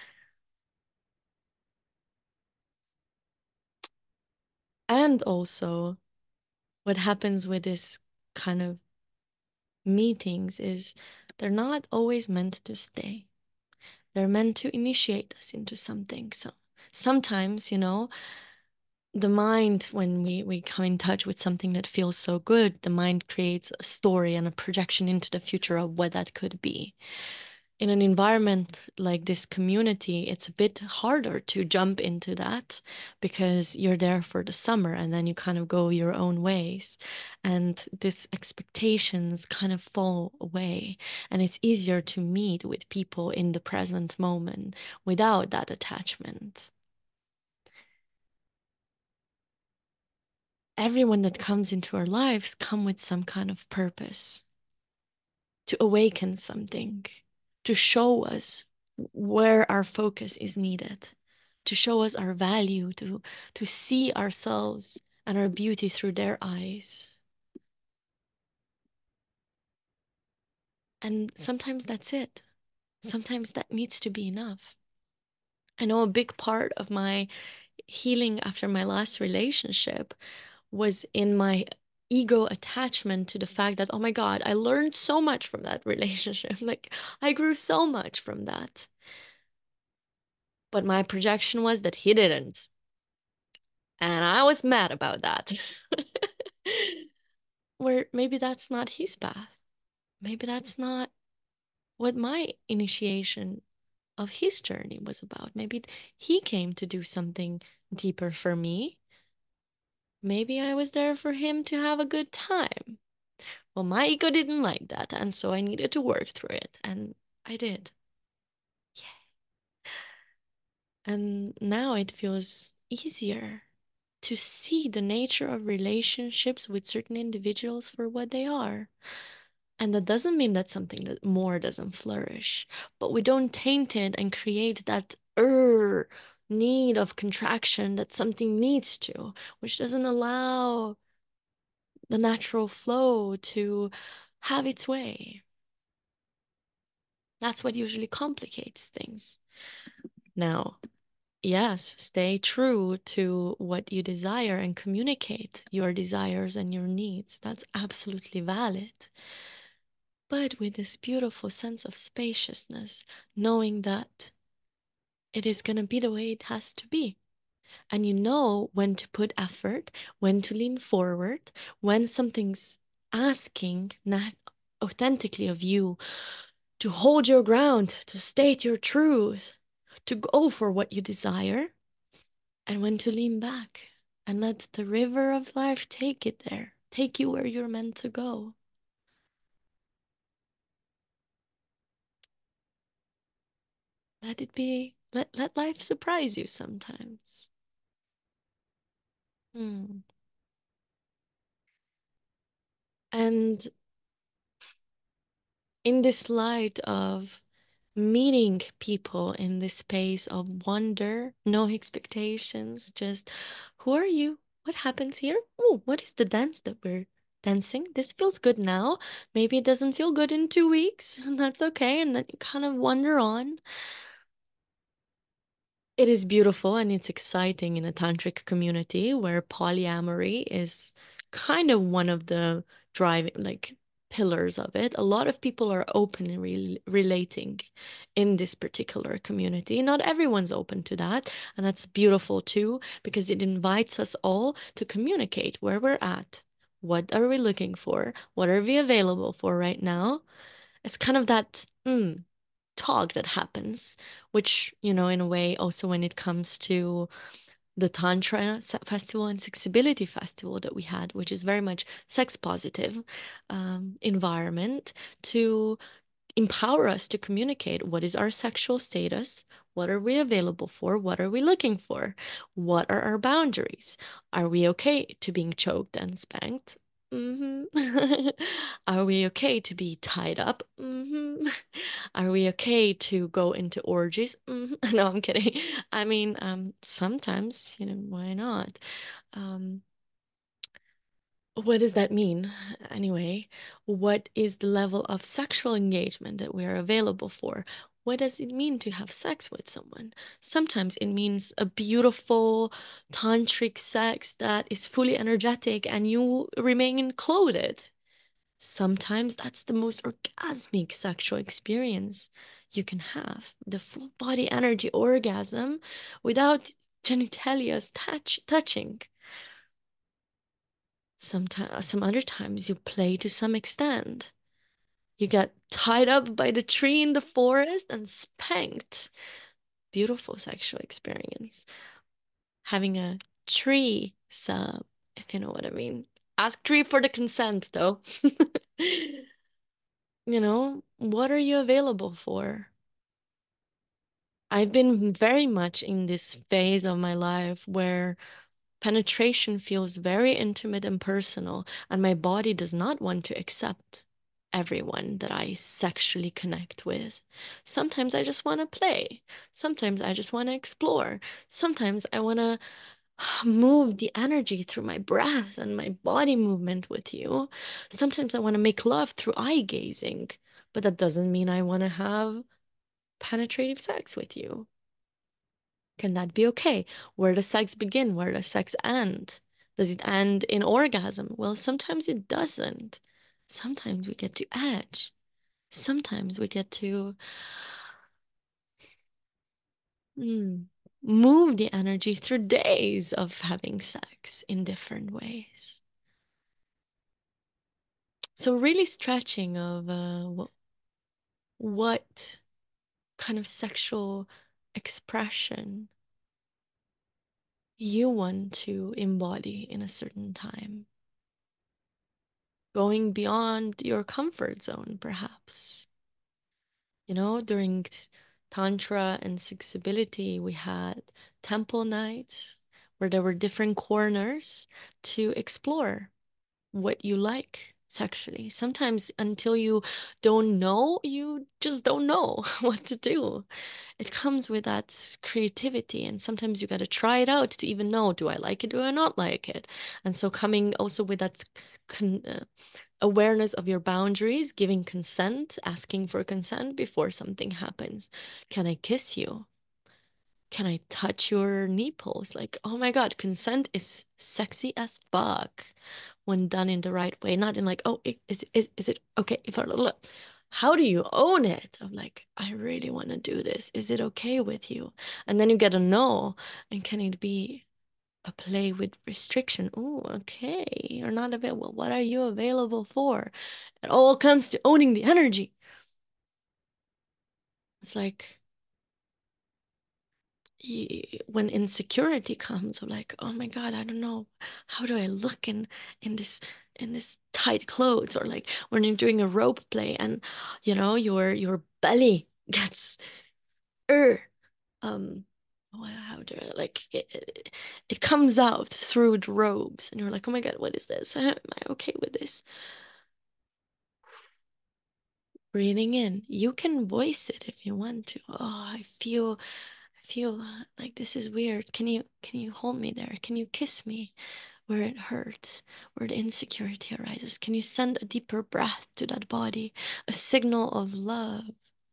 [SPEAKER 1] And also, what happens with this kind of meetings is they're not always meant to stay. They're meant to initiate us into something. So sometimes, you know, the mind, when we, we come in touch with something that feels so good, the mind creates a story and a projection into the future of what that could be. In an environment like this community, it's a bit harder to jump into that because you're there for the summer and then you kind of go your own ways. And these expectations kind of fall away. And it's easier to meet with people in the present moment without that attachment. Everyone that comes into our lives come with some kind of purpose to awaken something, to show us where our focus is needed, to show us our value, to to see ourselves and our beauty through their eyes. And sometimes that's it. Sometimes that needs to be enough. I know a big part of my healing after my last relationship was in my ego attachment to the fact that, oh my God, I learned so much from that relationship. Like, I grew so much from that. But my projection was that he didn't. And I was mad about that. Where maybe that's not his path. Maybe that's not what my initiation of his journey was about. Maybe he came to do something deeper for me. Maybe I was there for him to have a good time. Well, my ego didn't like that, and so I needed to work through it, and I did. Yeah. And now it feels easier to see the nature of relationships with certain individuals for what they are. And that doesn't mean that something that more doesn't flourish, but we don't taint it and create that er need of contraction that something needs to, which doesn't allow the natural flow to have its way. That's what usually complicates things. Now, yes, stay true to what you desire and communicate your desires and your needs. That's absolutely valid. But with this beautiful sense of spaciousness, knowing that it is going to be the way it has to be. And you know when to put effort, when to lean forward, when something's asking not authentically of you to hold your ground, to state your truth, to go for what you desire, and when to lean back and let the river of life take it there, take you where you're meant to go. Let it be, let, let life surprise you sometimes. Hmm. And in this light of meeting people in this space of wonder, no expectations, just who are you? What happens here? Oh, what is the dance that we're dancing? This feels good now. Maybe it doesn't feel good in two weeks, and that's okay. And then you kind of wander on. It is beautiful and it's exciting in a tantric community where polyamory is kind of one of the driving like pillars of it. A lot of people are open and re relating in this particular community. Not everyone's open to that, and that's beautiful too because it invites us all to communicate where we're at. What are we looking for? What are we available for right now? It's kind of that mm, talk that happens, which, you know, in a way, also when it comes to the Tantra Festival and Sexability Festival that we had, which is very much sex positive um, environment to empower us to communicate what is our sexual status, What are we available for? What are we looking for? What are our boundaries? Are we okay to being choked and spanked? Mm-hmm. Are we okay to be tied up? Mm-hmm. Are we okay to go into orgies? Mm-hmm. No, I'm kidding. I mean, um, sometimes, you know, why not? Um, what does that mean? Anyway, what is the level of sexual engagement that we are available for? What does it mean to have sex with someone? Sometimes it means a beautiful tantric sex that is fully energetic and you remain clothed. Sometimes that's the most orgasmic sexual experience you can have. The full body energy orgasm without genitalias touch touching. Sometimes, some other times you play to some extent. You get tied up by the tree in the forest and spanked. Beautiful sexual experience. Having a tree sub, if you know what I mean. Ask tree for the consent, though. You know, what are you available for? I've been very much in this phase of my life where penetration feels very intimate and personal, and my body does not want to accept everyone that I sexually connect with. Sometimes I just want to play. Sometimes I just want to explore. Sometimes I want to move the energy through my breath and my body movement with you. Sometimes I want to make love through eye gazing, but that doesn't mean I want to have penetrative sex with you. Can that be okay? Where does sex begin? Where does sex end? Does it end in orgasm? Well, sometimes it doesn't. Sometimes we get to edge. Sometimes we get to mm, move the energy through days of having sex in different ways. So really stretching of uh, what, what kind of sexual expression you want to embody in a certain time. Going beyond your comfort zone, perhaps. You know, during Tantra and Sexability, we had temple nights where there were different corners to explore what you like sexually. Sometimes until you don't know, you just don't know what to do. It comes with that creativity, and sometimes you got to try it out to even know, do I like it, do I not like it? And so coming also with that con uh, awareness of your boundaries, giving consent, asking for consent before something happens. Can I kiss you? Can I touch your nipples? Like, oh my God, consent is sexy as fuck when done in the right way. Not in like, oh, is is is it okay if I look? How do you own it? I'm like, I really want to do this. Is it okay with you? And then you get a no, and can it be a play with restriction? Oh, okay, you're not available. What are you available for? It all comes to owning the energy. It's like when insecurity comes of like, oh my God, I don't know, how do I look in in this in this tight clothes, or like when you're doing a rope play and you know your your belly gets er um oh, how do I like it, it it comes out through the robes and you're like, oh my God, what is this? Am I okay with this? Breathing in, you can voice it if you want to. Oh, I feel I feel like this is weird. Can you can you hold me there? Can you kiss me where it hurts, where the insecurity arises? Can you send a deeper breath to that body, a signal of love?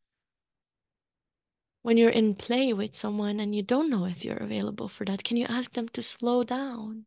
[SPEAKER 1] When you're in play with someone and you don't know if you're available for that, can you ask them to slow down?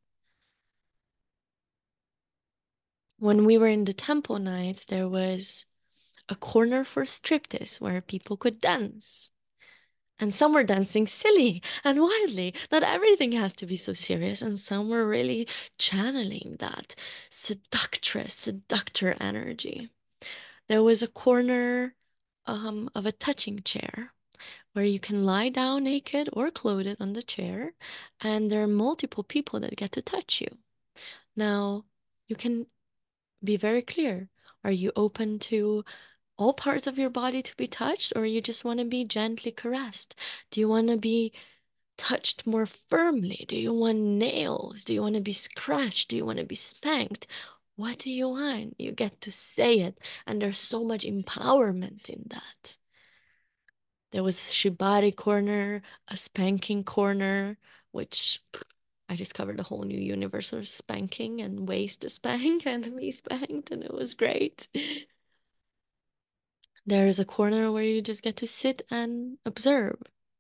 [SPEAKER 1] When we were in the temple nights, there was a corner for striptease where people could dance. And some were dancing silly and wildly. Not everything has to be so serious. And some were really channeling that seductress, seductor energy. There was a corner um, of a touching chair where you can lie down naked or clothed on the chair, and there are multiple people that get to touch you. Now, you can be very clear. Are you open to all parts of your body to be touched, or you just want to be gently caressed? Do you want to be touched more firmly? Do you want nails? Do you want to be scratched? Do you want to be spanked? What do you want? You get to say it, and there's so much empowerment in that. There was Shibari corner, a spanking corner, which I discovered a whole new universe of spanking and ways to spank and be spanked, and it was great. There's a corner where you just get to sit and observe.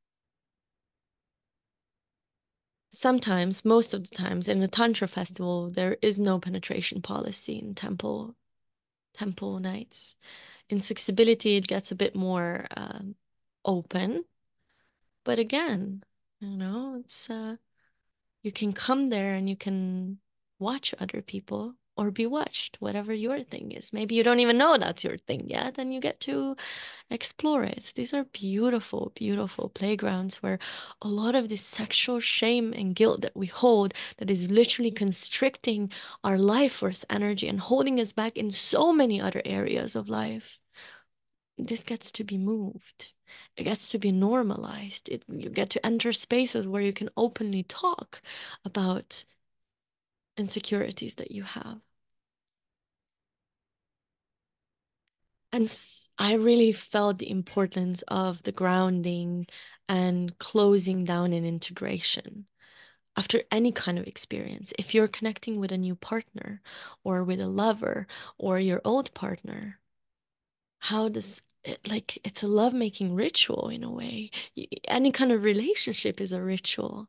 [SPEAKER 1] Sometimes, most of the times, in a tantra festival, there is no penetration policy in temple temple nights. In Sexability, it gets a bit more um, open, but again, you know, it's uh, you can come there and you can watch other people or be watched, whatever your thing is. Maybe you don't even know that's your thing yet, and you get to explore it. These are beautiful, beautiful playgrounds where a lot of this sexual shame and guilt that we hold, that is literally constricting our life force energy and holding us back in so many other areas of life, this gets to be moved. It gets to be normalized. It, you get to enter spaces where you can openly talk about insecurities that you have. And I really felt the importance of the grounding and closing down and integration after any kind of experience. If you're connecting with a new partner or with a lover or your old partner, how does it, like, it's a love-making ritual in a way. Any kind of relationship is a ritual.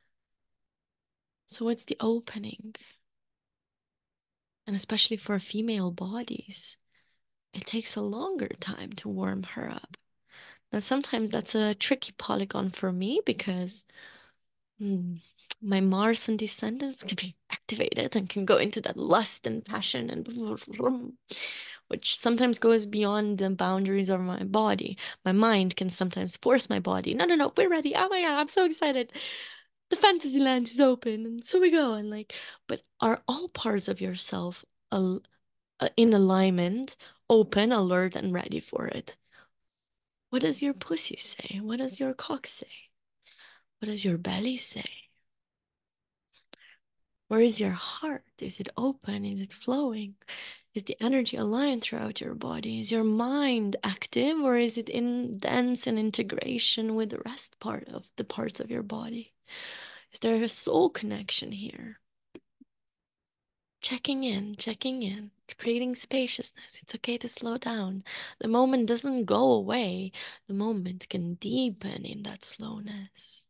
[SPEAKER 1] So what's the opening? And especially for female bodies, it takes a longer time to warm her up. Now, sometimes that's a tricky polygon for me because mm, my Mars and descendants can be activated and can go into that lust and passion and which sometimes goes beyond the boundaries of my body. My mind can sometimes force my body. No, no, no, we're ready. Oh my God, I'm so excited. The fantasy land is open, and so we go. And like, but are all parts of yourself al uh, in alignment, open, alert, and ready for it? What does your pussy say? What does your cock say? What does your belly say? Where is your heart? Is it open? Is it flowing? Is the energy aligned throughout your body? Is your mind active, or is it in dense and integration with the rest part of the parts of your body? Is there a soul connection here? Checking in, checking in, creating spaciousness. It's okay to slow down. The moment doesn't go away. The moment can deepen in that slowness.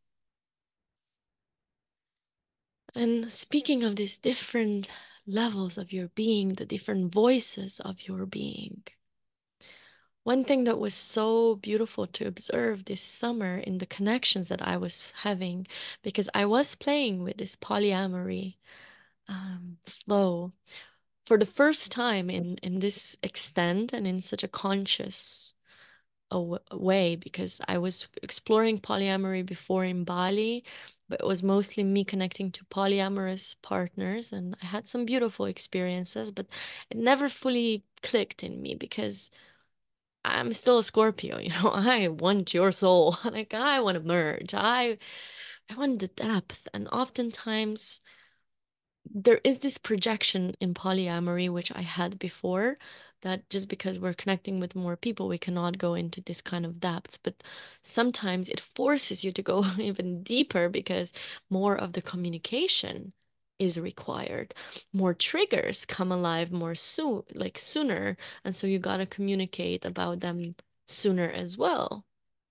[SPEAKER 1] And speaking of these different levels of your being, the different voices of your being, one thing that was so beautiful to observe this summer in the connections that I was having, because I was playing with this polyamory um, flow for the first time in in this extent and in such a conscious a w way, because I was exploring polyamory before in Bali, but it was mostly me connecting to polyamorous partners, and I had some beautiful experiences, but it never fully clicked in me because I'm still a Scorpio, you know. I want your soul. Like I want to merge. I I want the depth, and oftentimes there is this projection in polyamory, which I had before, that just because we're connecting with more people, we cannot go into this kind of depths. But sometimes it forces you to go even deeper because more of the communication is required. More triggers come alive more soon, like sooner. And so you got to communicate about them sooner as well.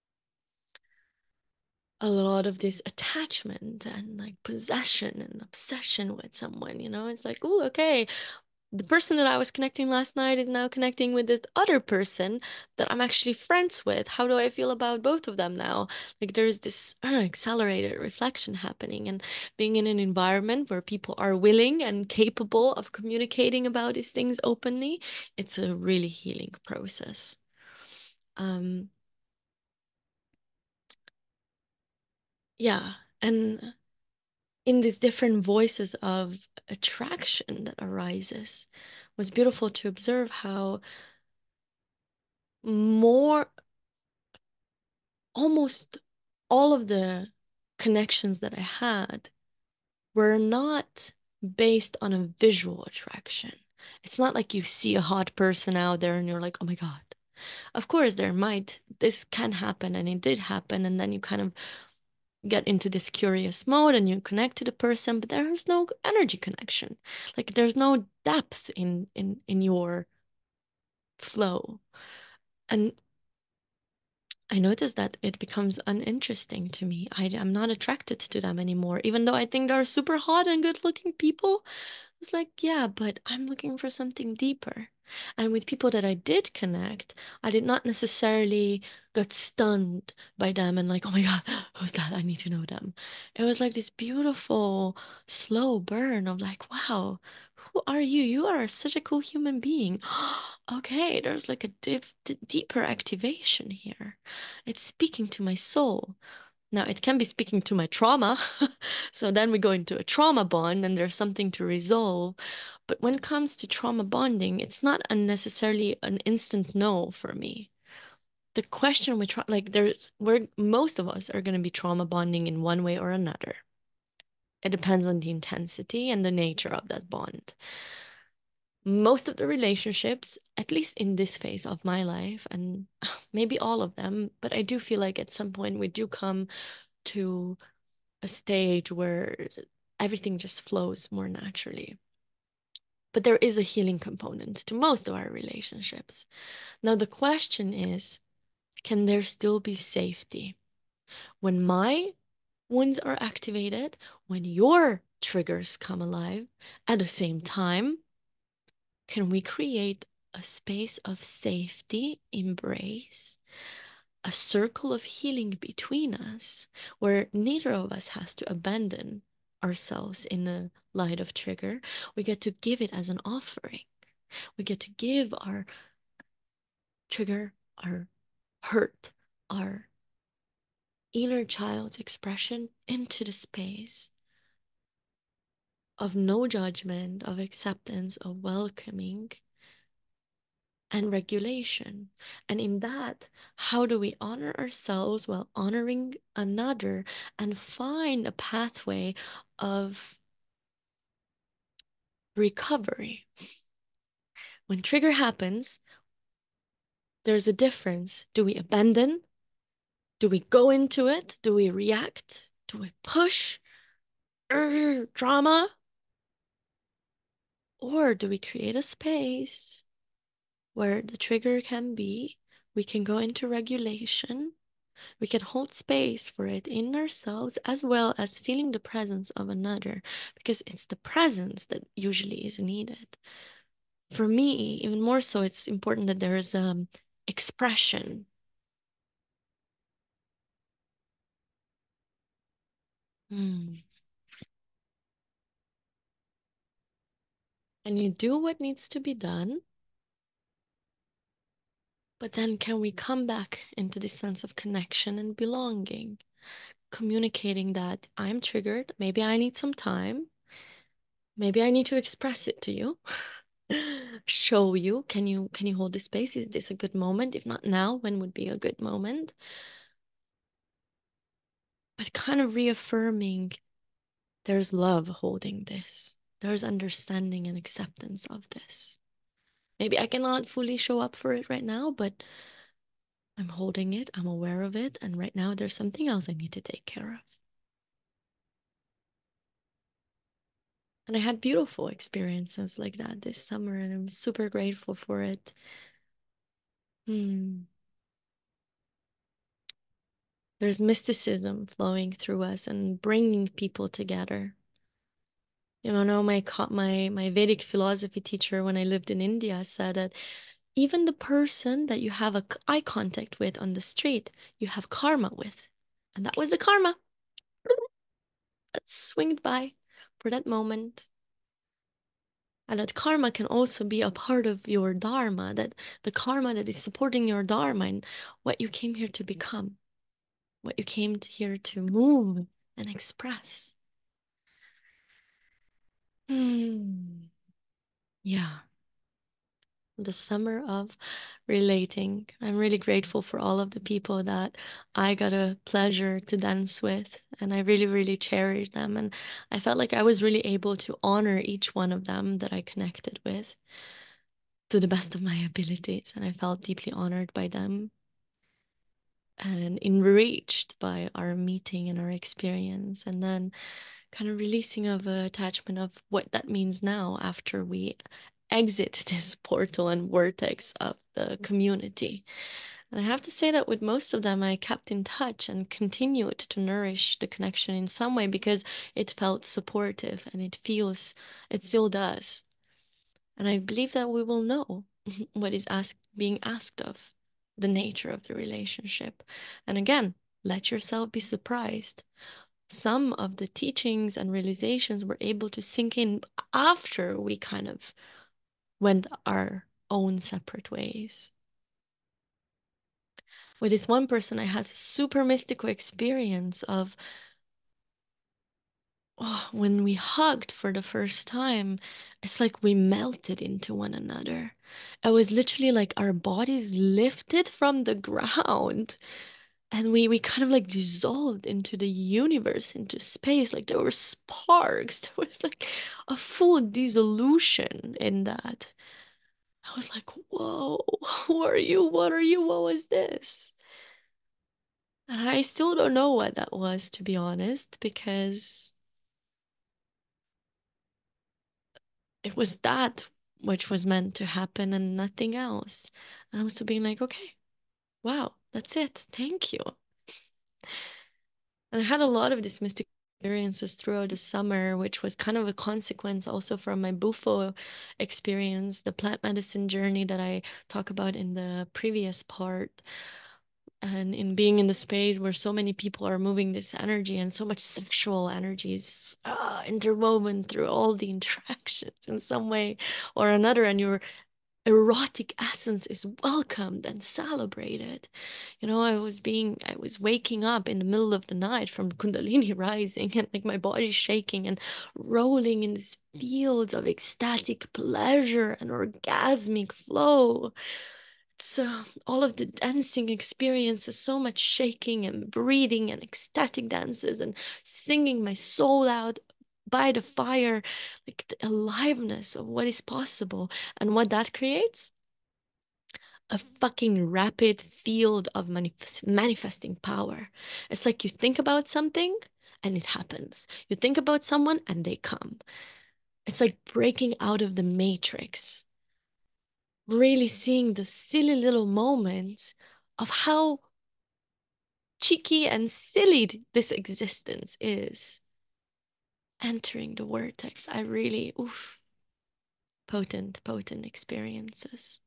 [SPEAKER 1] A lot of this attachment and like possession and obsession with someone, you know, it's like, oh, okay, the person that I was connecting last night is now connecting with this other person that I'm actually friends with. How do I feel about both of them now? Like there's this uh, accelerated reflection happening, and being in an environment where people are willing and capable of communicating about these things openly, it's a really healing process. Um, yeah, and in these different voices of attraction that arises, it was beautiful to observe how more, almost all of the connections that I had were not based on a visual attraction. It's not like you see a hot person out there and you're like, oh my God. Of course, there might, this can happen, and it did happen, and then you kind of get into this curious mode and you connect to the person, but there's no energy connection. Like there's no depth in in in your flow. And I noticed that it becomes uninteresting to me. I, I'm not attracted to them anymore, even though I think they're super hot and good looking people. It's like, yeah, but I'm looking for something deeper. And with people that I did connect, I did not necessarily get stunned by them and like, oh my God, who's that? I need to know them. It was like this beautiful, slow burn of like, wow, who are you? You are such a cool human being. Okay, there's like a deep, deeper activation here. It's speaking to my soul. Now, it can be speaking to my trauma. So then we go into a trauma bond and there's something to resolve. But when it comes to trauma bonding, it's not unnecessarily an instant no for me. The question we try, like, there's, we're, most of us are going to be trauma bonding in one way or another. It depends on the intensity and the nature of that bond. Most of the relationships, at least in this phase of my life, and maybe all of them, but I do feel like at some point we do come to a stage where everything just flows more naturally. But there is a healing component to most of our relationships. Now, the question is, can there still be safety? When my wounds are activated, when your triggers come alive at the same time, can we create a space of safety, embrace, a circle of healing between us where neither of us has to abandon ourselves in the light of trigger? We get to give it as an offering. We get to give our trigger, our hurt, our inner child's expression into the space of no judgment, of acceptance, of welcoming and regulation. And in that, how do we honor ourselves while honoring another and find a pathway of recovery? When trigger happens, there's a difference. Do we abandon? Do we go into it? Do we react? Do we push? Urgh, drama? Or do we create a space where the trigger can be? We can go into regulation. We can hold space for it in ourselves as well as feeling the presence of another, because it's the presence that usually is needed. For me, even more so, it's important that there is um expression. Mm. And you do what needs to be done, but then can we come back into this sense of connection and belonging? Communicating that I'm triggered, maybe I need some time, maybe I need to express it to you. Show you, can you can you hold this space? Is this a good moment? If not now, when would be a good moment? But kind of reaffirming there's love holding this. There's understanding and acceptance of this. Maybe I cannot fully show up for it right now, but I'm holding it, I'm aware of it, and right now there's something else I need to take care of. And I had beautiful experiences like that this summer, and I'm super grateful for it. Hmm. There's mysticism flowing through us and bringing people together. You know, my my my Vedic philosophy teacher when I lived in India said that even the person that you have a eye contact with on the street, you have karma with. And that was the karma that swinged by for that moment. And that karma can also be a part of your dharma, that the karma that is supporting your dharma and what you came here to become, what you came to here to move and express. Hmm. Yeah. the summer of relating. I'm really grateful for all of the people that I got a pleasure to dance with, and I really, really cherish them. And I felt like I was really able to honor each one of them that I connected with to the best of my abilities. And I felt deeply honored by them and enriched by our meeting and our experience. And then kind of releasing of a attachment of what that means now after we exit this portal and vortex of the community. And I have to say that with most of them, I kept in touch and continued to nourish the connection in some way because it felt supportive and it feels, it still does. And I believe that we will know what is asked, being asked of, the nature of the relationship. And again, let yourself be surprised. Some of the teachings and realizations were able to sink in after we kind of went our own separate ways. With this one person, I had a super mystical experience of oh, when we hugged for the first time, it's like we melted into one another. It was literally like our bodies lifted from the ground and we we kind of like dissolved into the universe, into space. Like there were sparks. There was like a full dissolution in that. I was like, whoa, who are you? What are you? What was this? And I still don't know what that was, to be honest, because it was that which was meant to happen and nothing else. And I was still being like, okay, wow, that's it. Thank you. And I had a lot of these mystic experiences throughout the summer, which was kind of a consequence also from my Bufo experience, the plant medicine journey that I talk about in the previous part. And in being in the space where so many people are moving this energy and so much sexual energies uh, interwoven through all the interactions in some way or another, and your erotic essence is welcomed and celebrated. You know, I was being, I was waking up in the middle of the night from Kundalini rising and like my body shaking and rolling in these fields of ecstatic pleasure and orgasmic flow. So all of the dancing experiences, so much shaking and breathing and ecstatic dances and singing my soul out by the fire, like the aliveness of what is possible and what that creates. A fucking rapid field of manif manifesting power. It's like you think about something and it happens. You think about someone and they come. It's like breaking out of the matrix, really seeing the silly little moments of how cheeky and silly this existence is. Entering the vortex, I really, oof, potent, potent experiences.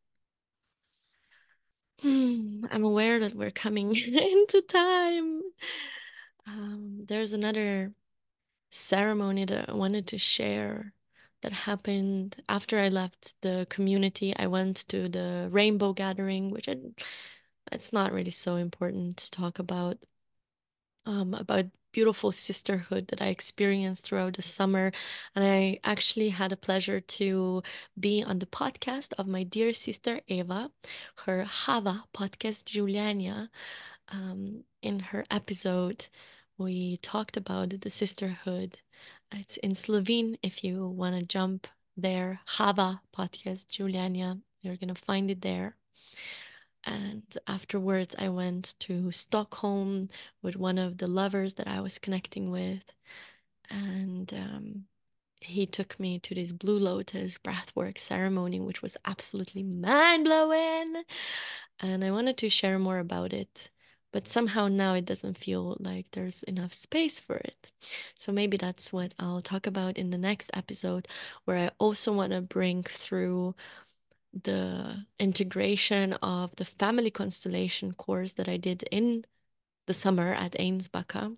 [SPEAKER 1] Hmm, I'm aware that we're coming into time. Um, there's another ceremony that I wanted to share that happened after I left the community. I went to the rainbow gathering, which I, it's not really so important to talk about, um, about beautiful sisterhood that I experienced throughout the summer. And I actually had a pleasure to be on the podcast of my dear sister Eva, her Hava podcast, Juliania. Um, in her episode, we talked about the sisterhood. It's in Slovene. If you want to jump there, Hava podcast, Juliania, you're going to find it there. And afterwards, I went to Stockholm with one of the lovers that I was connecting with. And um, he took me to this Blue Lotus breathwork ceremony, which was absolutely mind blowing. And I wanted to share more about it. But somehow now it doesn't feel like there's enough space for it. So maybe that's what I'll talk about in the next episode, where I also want to bring through the integration of the family constellation course that I did in the summer at Ainsbacka,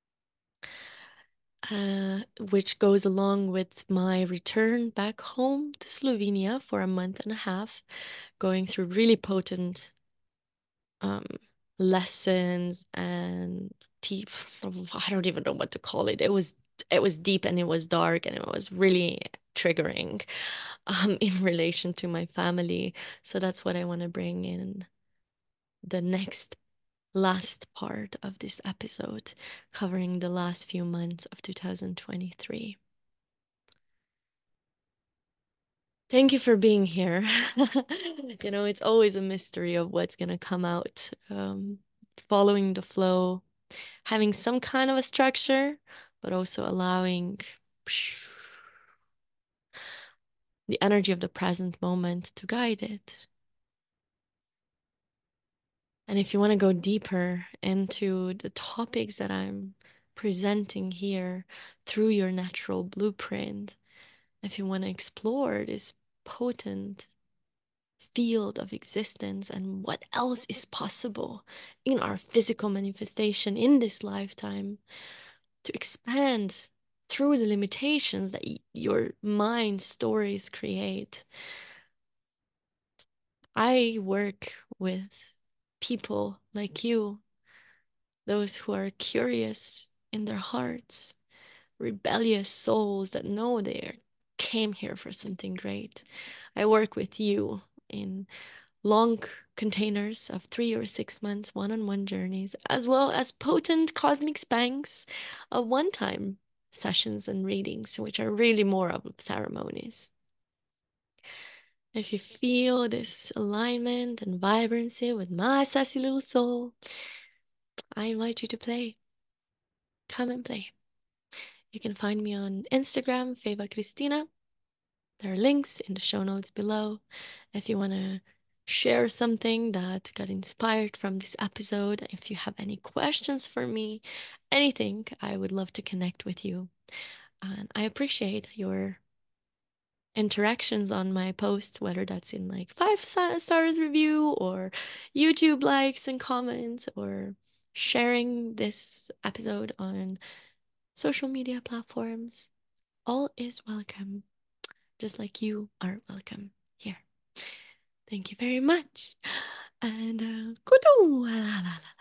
[SPEAKER 1] uh, which goes along with my return back home to Slovenia for a month and a half, going through really potent um, lessons and deep, I don't even know what to call it. It was it was deep and it was dark and it was really triggering. um, in relation to my family. So that's what I want to bring in the next last part of this episode, covering the last few months of two thousand twenty-three. Thank you for being here. You know, it's always a mystery of what's going to come out. Um, following the flow, having some kind of a structure, but also allowing the energy of the present moment to guide it. And if you want to go deeper into the topics that I'm presenting here through your natural blueprint, if you want to explore this potent field of existence and what else is possible in our physical manifestation in this lifetime, to expand through the limitations that y- your mind stories create. I work with people like you, those who are curious in their hearts, rebellious souls that know they came here for something great. I work with you in long containers of three or six months one-on-one journeys, as well as potent cosmic spanks of one-time sessions and readings, which are really more of ceremonies. If you feel this alignment and vibrancy with my sassy little soul, I invite you to play. Come and play. You can find me on Instagram, Feva Cristina. There are links in the show notes below. If you want to share something that got inspired from this episode, if you have any questions for me, anything, I would love to connect with you. And I appreciate your interactions on my posts, whether that's in like five stars review or YouTube likes and comments or sharing this episode on social media platforms. All is welcome, just like you are welcome here. Thank you very much. And uh, kudu, la, la, la.